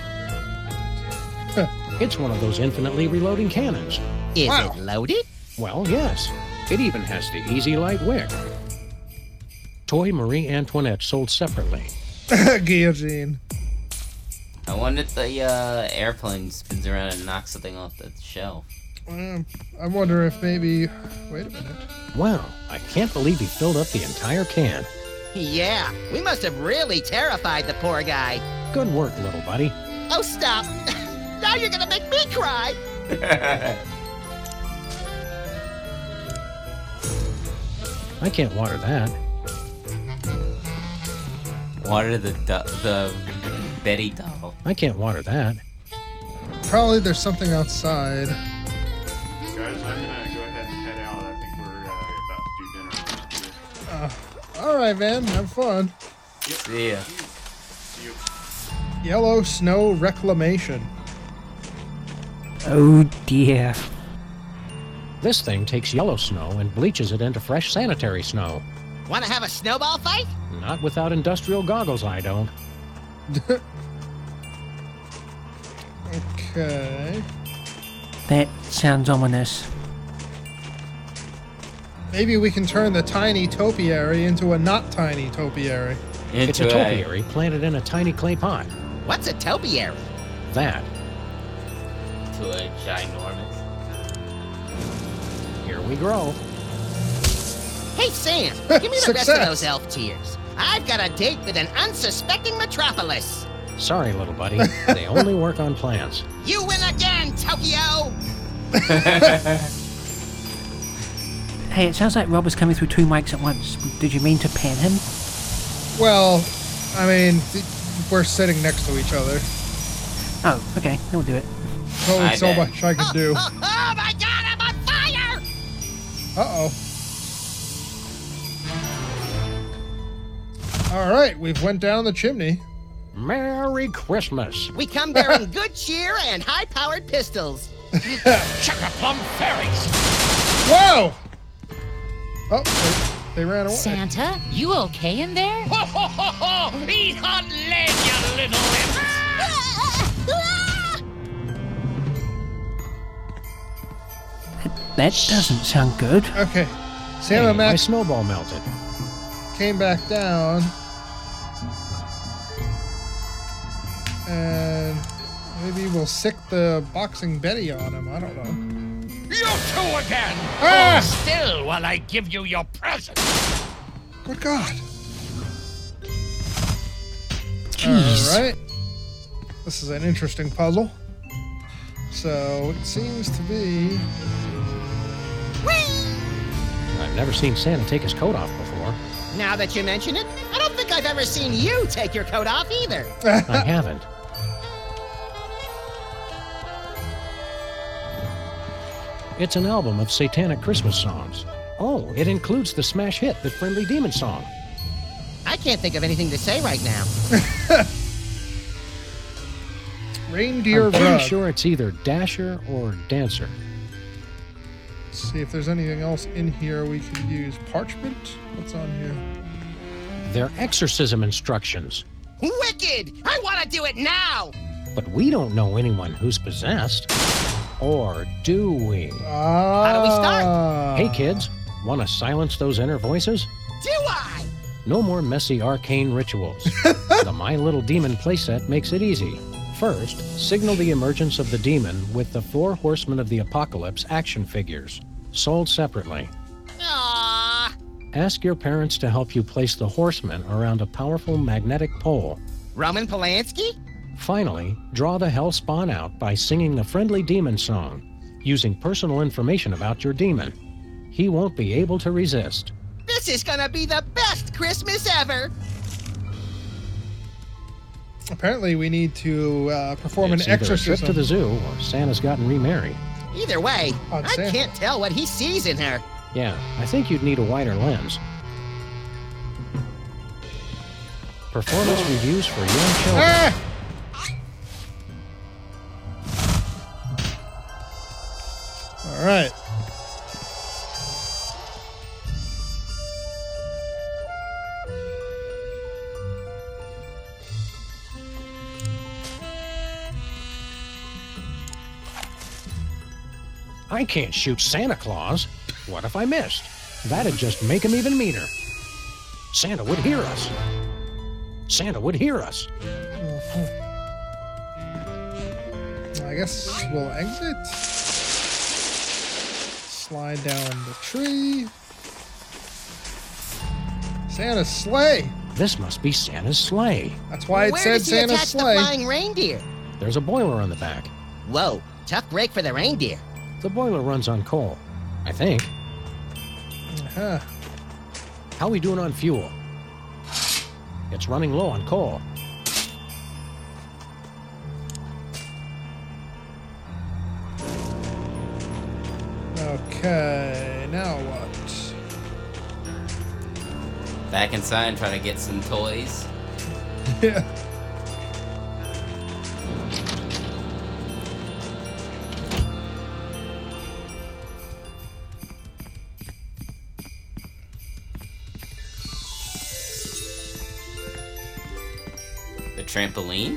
It's one of those infinitely reloading cannons. Is it loaded? Well, yes. It even has the Easy Light wick. Toy Marie Antoinette sold separately. Guillotine. I wonder if the airplane spins around and knocks something off the shelf. I wonder if maybe... Wait a minute. Wow, I can't believe he filled up the entire can. Yeah, we must have really terrified the poor guy. Good work, little buddy. Oh, stop. Now you're gonna make me cry. I can't water that. Water the Betty doll. I can't water that. Probably there's something outside. Guys, I'm gonna go ahead and head out. I think we're about to do dinner. All right, man. Have fun. See ya. See you. Yellow snow reclamation. Oh dear. This thing takes yellow snow and bleaches it into fresh sanitary snow. Wanna have a snowball fight? Not without industrial goggles, I don't. Okay. That sounds ominous. Maybe we can turn the tiny topiary into a not tiny topiary. It's a topiary planted in a tiny clay pot. What's a topiary? That. To a ginormous. Here we grow. Hey, Sam, give me the rest of those elf tears. I've got a date with an unsuspecting metropolis. Sorry, little buddy. They only work on plans. You win again, Tokyo! Hey, it sounds like Rob was coming through 2 mics at once. Did you mean to pan him? Well, I mean, we're sitting next to each other. Oh, okay. We'll do it. There's only so much I can do. Oh my god, I'm on fire! Uh-oh. All right, we've went down the chimney. Merry Christmas. We come bearing good cheer and high-powered pistols. Chugga-plum fairies. Whoa! Oh, they ran away. Santa, you okay in there? Ho, ho, ho, ho! Eat hot leg, you little imp! That doesn't sound good. Okay. Sam and My Max snowball melted. came back down. And maybe we'll sick the boxing Betty on him. I don't know. You two again! Ah! Hold still while I give you your present. Good God. Jeez. All right. This is an interesting puzzle. So it seems to be... I've never seen Santa take his coat off before. Now that you mention it, I don't think I've ever seen you take your coat off either. I haven't. It's an album of satanic Christmas songs. Oh, it includes the smash hit, The Friendly Demon Song. I can't think of anything to say right now. Reindeer I'm pretty Rug. sure it's either Dasher or Dancer. Let's see if there's anything else in here we can use. Parchment? What's on here? They're exorcism instructions. Wicked! I want to do it now! But we don't know anyone who's possessed. Or do we? How do we start? Hey kids, want to silence those inner voices? Do I? No more messy arcane rituals. The My Little Demon playset makes it easy. First, signal the emergence of the demon with the 4 Horsemen of the Apocalypse action figures, sold separately. Aww. Ask your parents to help you place the horsemen around a powerful magnetic pole. Roman Polanski? Finally, draw the hellspawn out by singing the Friendly Demon Song, using personal information about your demon. He won't be able to resist. This is gonna be the best Christmas ever! Apparently we need to perform It's an either a exorcism. trip to the zoo or Santa's gotten remarried. Either way, On I Santa. can't tell what he sees in her. Yeah, I think you'd need a wider lens. Performance reviews for young children. Ah! All right. I can't shoot Santa Claus. What if I missed? That'd just make him even meaner. Santa would hear us. Santa would hear us. I guess we'll exit. Slide down the tree. Santa's sleigh. This must be Santa's sleigh. That's why it Where said does he Santa's attach sleigh. the flying reindeer? There's a boiler on the back. Whoa, tough break for the reindeer. The boiler runs on coal, I think. Uh-huh. How we doing on fuel? It's running low on coal. Okay, now what? Back inside and try to get some toys. Yeah. The trampoline?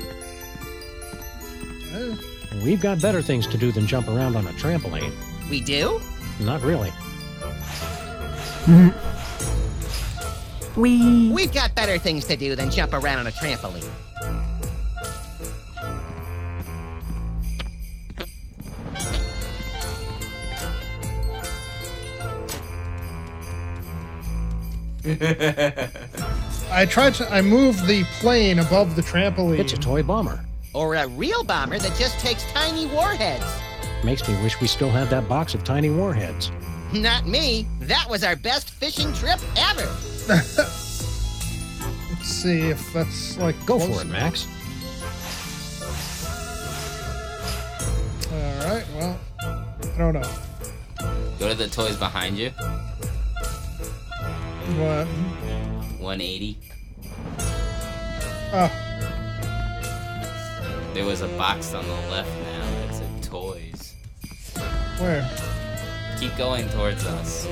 We've got better things to do than jump around on a trampoline. We do? Not really. We've got better things to do than jump around on a trampoline. I moved the plane above the trampoline. It's a toy bomber. Or a real bomber that just takes tiny warheads. Makes me wish we still had that box of tiny warheads. Not me. That was our best fishing trip ever. Let's see if that's like. Go close for it, Max. All right. Well, I don't know. Go to the toys behind you. What? 180. Oh. There was a box on the left now that said toys. Where? Keep going towards us.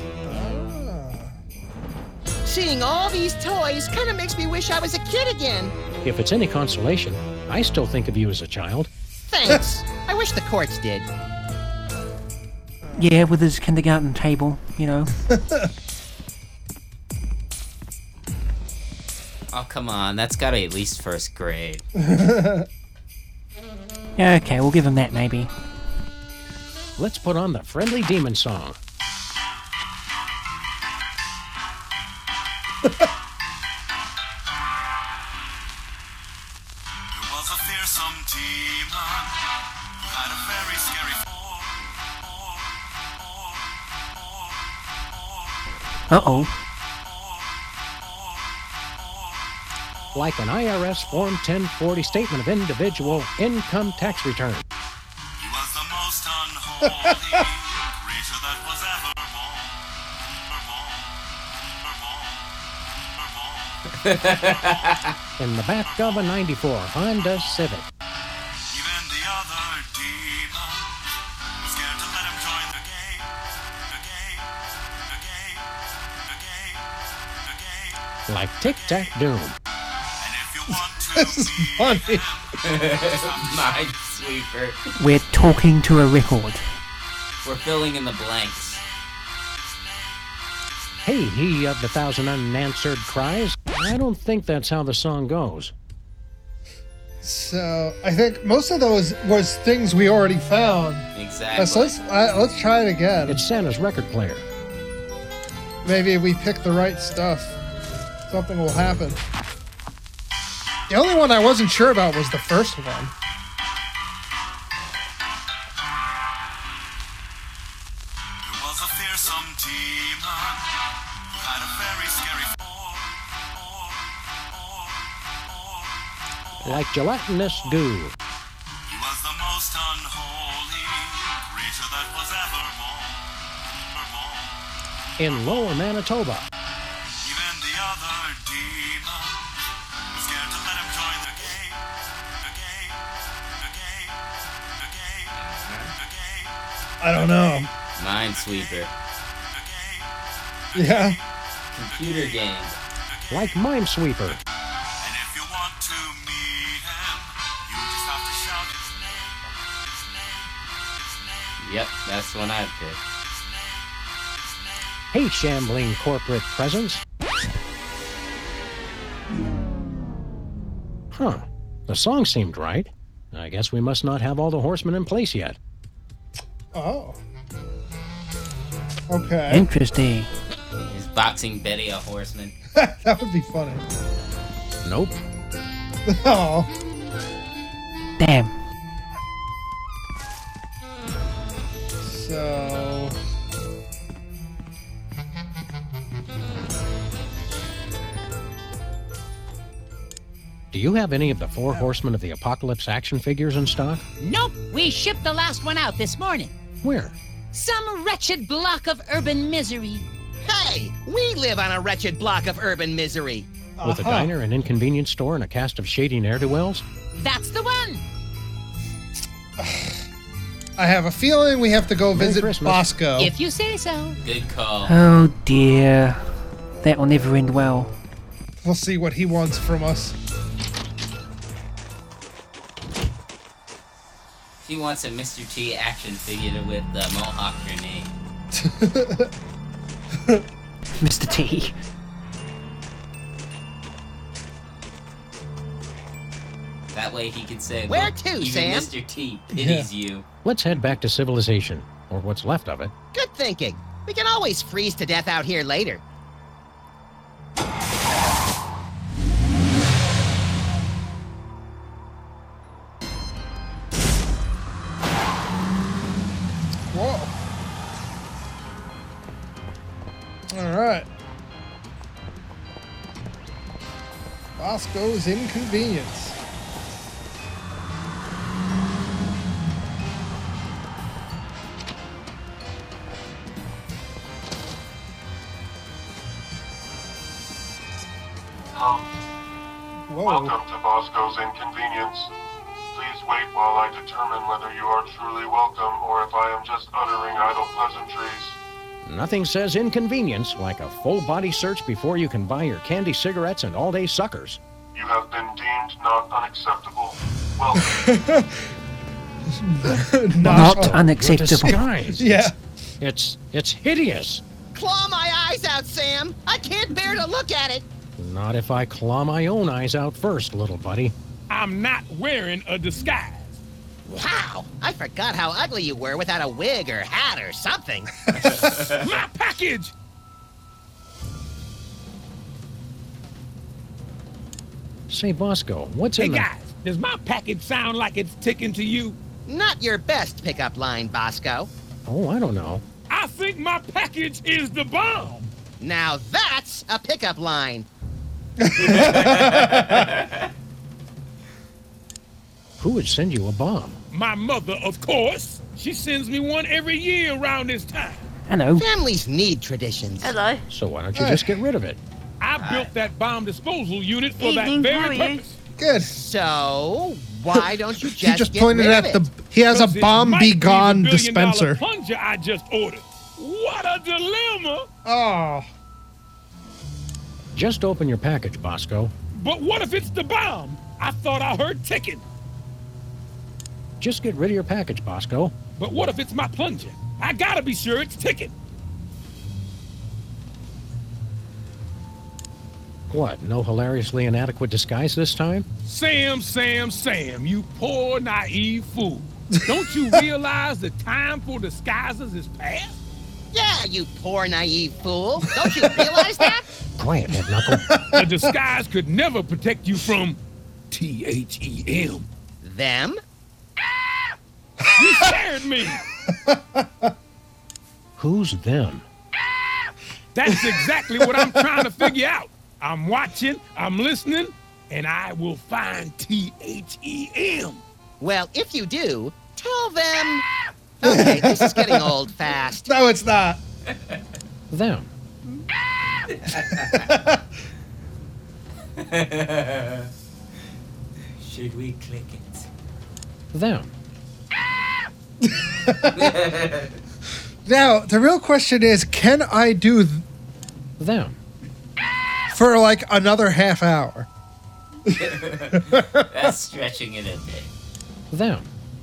Seeing all these toys kind of makes me wish I was a kid again. If it's any consolation, I still think of you as a child. Thanks. I wish the courts did. Yeah, with his kindergarten table, you know. Oh, come on. That's got to be at least first grade. Yeah, okay, we'll give him that maybe. Let's put on the Friendly Demon song. There was a fearsome demon who had a very scary Uh-oh. Like an IRS Form 1040 Statement of Individual Income Tax Return. He was the most unholy creature that was ever In the back of a 94 Honda Civic. Even the other demons were scared to let him join the game. Like Tic Tac Doom. This is funny. Minesweeper. We're talking to a record. We're filling in the blanks. Hey, he of the thousand unanswered cries. I don't think that's how the song goes. So I think most of those was things we already found. Exactly. So let's try it again. It's Santa's record player. Maybe if we pick the right stuff, something will happen. The only one I wasn't sure about was the first one. There was a fearsome demon who had a very scary Like gelatinous goo. He was the most unholy creature that was ever In Lower Manitoba. Even the other demons were scared to let him join the game. I don't know. Minesweeper. Yeah. Computer game. Like Minesweeper. And if you want to meet him, you just have to shout his name. Yep, that's the one I'd pick. Hey, shambling corporate presence. Huh. The song seemed right. I guess we must not have all the horsemen in place yet. Oh. Okay. Interesting. Is Boxing Betty a horseman? That would be funny. Nope. Oh. Damn. So. Do you have any of the Four Horsemen of the Apocalypse action figures in stock? Nope, we shipped the last one out this morning. Where? Some wretched block of urban misery. Hey, we live on a wretched block of urban misery. With a diner, an inconvenience store, and a cast of shady ne'er-do-wells? That's the one. I have a feeling we have to go visit Bosco. If you say so. Good call. Oh dear. That will never end well. We'll see what he wants from us. He wants a Mr. T action figure with the Mohawk grenade. Mr. T. That way he can say, Where "Look, to, even Sam?" Mr. T pities you. Let's head back to civilization, or what's left of it. Good thinking. We can always freeze to death out here later. Alright. Bosco's Inconvenience. Whoa. Welcome to Bosco's Inconvenience. Please wait while I determine whether you are truly welcome or if I am just uttering idle pleasantries. Nothing says inconvenience like a full-body search before you can buy your candy cigarettes and all-day suckers. You have been deemed not unacceptable. Welcome. Not unacceptable. Disguise. Yeah. It's hideous. Claw my eyes out, Sam. I can't bear to look at it. Not if I claw my own eyes out first, little buddy. I'm not wearing a disguise. Wow, I forgot how ugly you were without a wig or hat or something. My package! Say, Bosco, what's Hey in the... guys, does my package sound like it's ticking to you? Not your best pickup line, Bosco. Oh, I don't know. I think my package is the bomb. Now that's a pickup line. Who would send you a bomb? My mother, of course. She sends me one every year around this time. Hello. Families need traditions. Hello. So why don't you just get rid of it? I built that bomb disposal unit for Evening, that how very are you? purpose. Good. So why don't you just He just get pointed rid at of the. it? He has a 'Cause it bomb might be the gone $1 billion dispenser. plunger I just ordered. What a dilemma! Oh. Just open your package, Bosco. But what if it's the bomb? I thought I heard ticking. Just get rid of your package, Bosco. But what if it's my plunger? I gotta be sure it's ticking. What, no hilariously inadequate disguise this time? Sam, you poor naive fool. Don't you realize the time for disguises is past? Yeah, you poor naive fool. Don't you realize that? Quiet, Head Knuckle. A disguise could never protect you from THEM. Them? You scared me. Who's them? That's exactly what I'm trying to figure out. I'm watching, I'm listening, and I will find THEM. Well, if you do, tell them... Okay, this is getting old fast. No, it's not. Them. Should we click it? Them. Now, the real question is, can I do them for like another half hour? That's stretching it a bit. Them.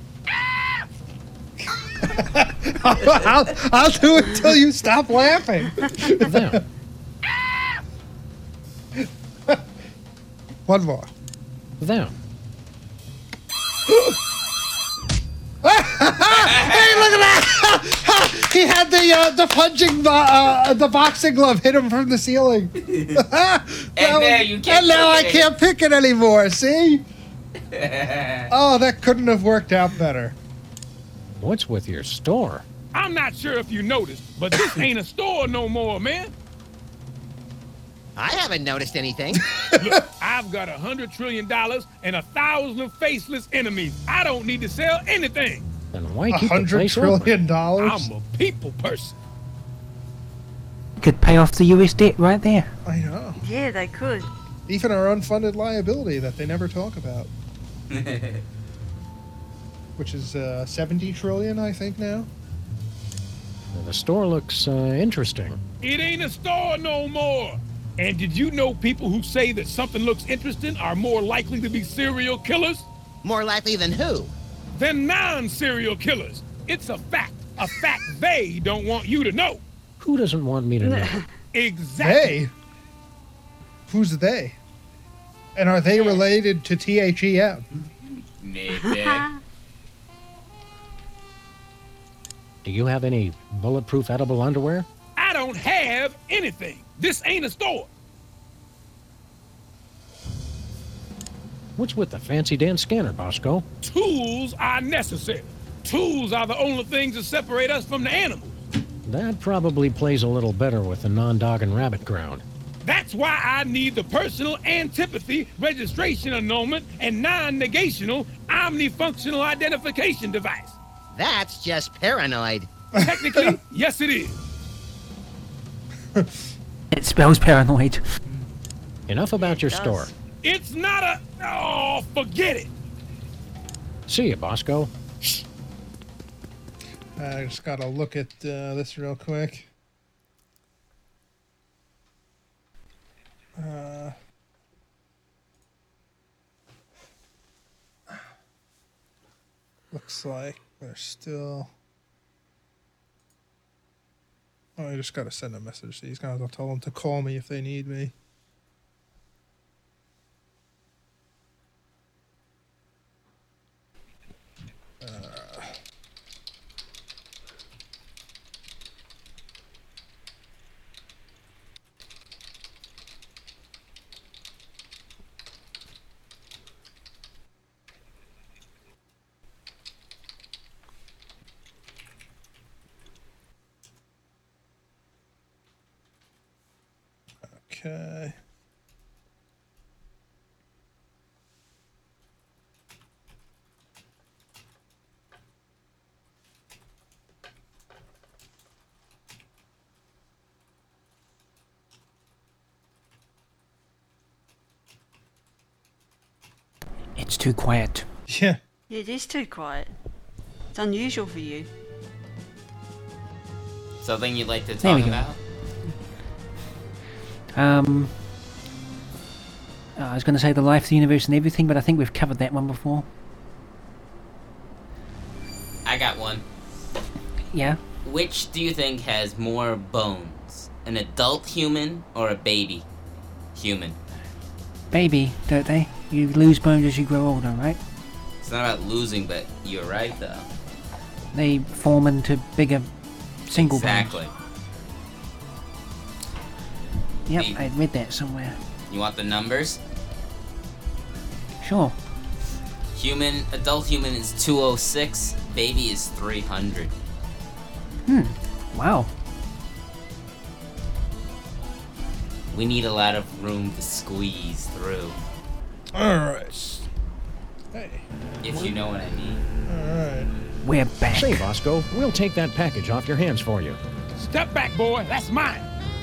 I'll do it until you stop laughing. Them. One more. Them. Hey, look at that! He had the punching, the boxing glove hit him from the ceiling. And now I can't pick it anymore. See? Oh, that couldn't have worked out better. What's with your store? I'm not sure if you noticed, but this ain't a store no more, man. I haven't noticed anything. Look, I've got $100 trillion and 1,000 faceless enemies. I don't need to sell anything. Then why keep the $100 place trillion? open? I'm a people person. Could pay off the US debt right there. I know. Yeah, they could. Even our unfunded liability that they never talk about. Which is 70 trillion, I think, now. The store looks interesting. It ain't a store no more. And did you know people who say that something looks interesting are more likely to be serial killers? More likely than who? Than non-serial killers. It's a fact they don't want you to know. Who doesn't want me to know? Exactly. They? Who's they? And are they related to THEM? Maybe. Do you have any bulletproof edible underwear? I don't have anything. This ain't a store. What's with the fancy dance scanner, Bosco? Tools are necessary. Tools are the only things that separate us from the animals. That probably plays a little better with the non-dog and rabbit ground. That's why I need the personal antipathy registration annulment and non-negational omnifunctional identification device. That's just paranoid. Technically, yes it is. It spells paranoid. Enough about your store. It's not a... Oh, forget it. See you, Bosco. I just gotta look at this real quick. Looks like they're still... Oh, I just gotta send a message to these guys. I'll tell them to call me if they need me. Okay. It's too quiet. Yeah. It is too quiet. It's unusual for you. Something you'd like to There we talk go. about? I was going to say the life, the universe, and everything, but I think we've covered that one before. I got one. Yeah. Which do you think has more bones? An adult human or a baby human? Baby, don't they? You lose bones as you grow older, right? It's not about losing, but you're right, though. They form into bigger single Exactly. bones. Yep, I read that somewhere. You want the numbers? Sure. Adult human is 206, baby is 300. Wow. We need a lot of room to squeeze through. Alright. Hey. If you know what I mean. Alright. We're back. Say, Bosco, we'll take that package off your hands for you. Step back, boy. That's mine.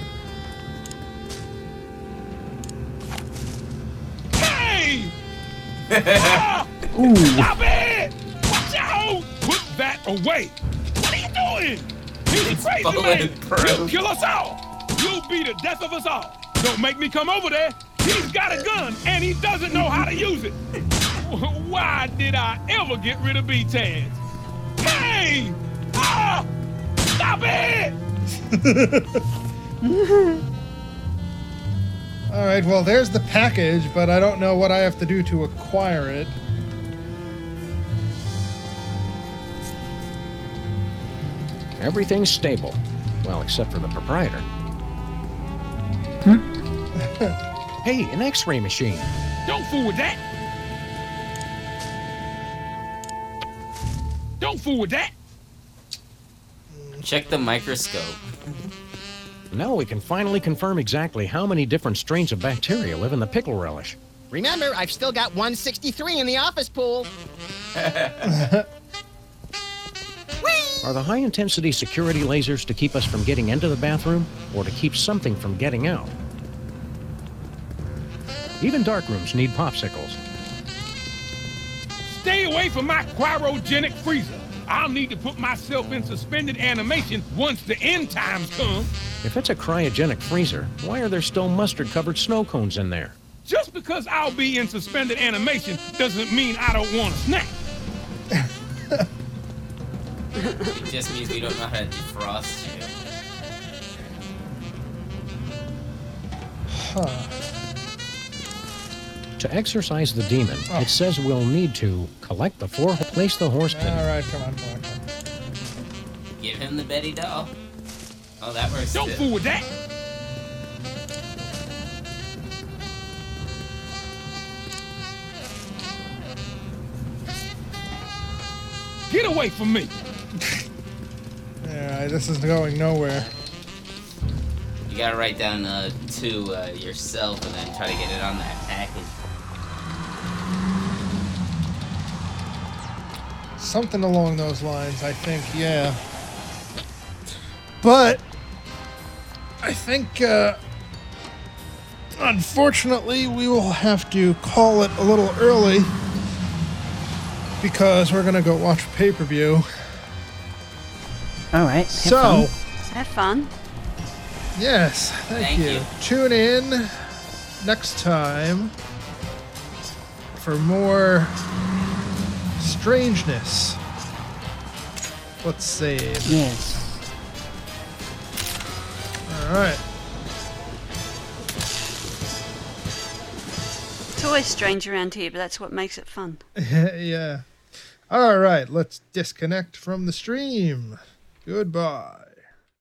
Hey! Ah! Ooh. Stop it! Watch out! Put that away. What are you doing? He's a crazy man. He'll kill us all. You'll be the death of us all. Don't make me come over there. He's got a gun, and he doesn't know how to use it. Why did I ever get rid of B-Tads? Hey! Ah! Stop it! Alright, well, there's the package, but I don't know what I have to do to acquire it. Everything's stable. Well, except for the proprietor. Hey, an X-ray machine. Don't fool with that. Don't fool with that. Check the microscope. Now we can finally confirm exactly how many different strains of bacteria live in the pickle relish. Remember, I've still got 163 in the office pool. Are the high-intensity security lasers to keep us from getting into the bathroom, or to keep something from getting out? Even dark rooms need popsicles. Stay away from my cryogenic freezer. I'll need to put myself in suspended animation once the end times come. If it's a cryogenic freezer, why are there still mustard-covered snow cones in there? Just because I'll be in suspended animation doesn't mean I don't want a snack. It just means we don't know how to defrost you. To exorcise the demon, it says we'll need to collect the place the horse pin. Alright, come on. Give him the Betty doll. Oh, that works Don't too. fool with that. Get away from me. Yeah, this is going nowhere. You gotta write down to yourself and then try to get it on that package. Something along those lines, I think, yeah. But I think, unfortunately, we will have to call it a little early because we're gonna go watch pay-per-view. All right. So, have fun. Yes, thank you. Tune in next time for more strangeness. Let's save. Yes. All right. It's always strange around here, but that's what makes it fun. Yeah. All right, let's disconnect from the stream. Goodbye.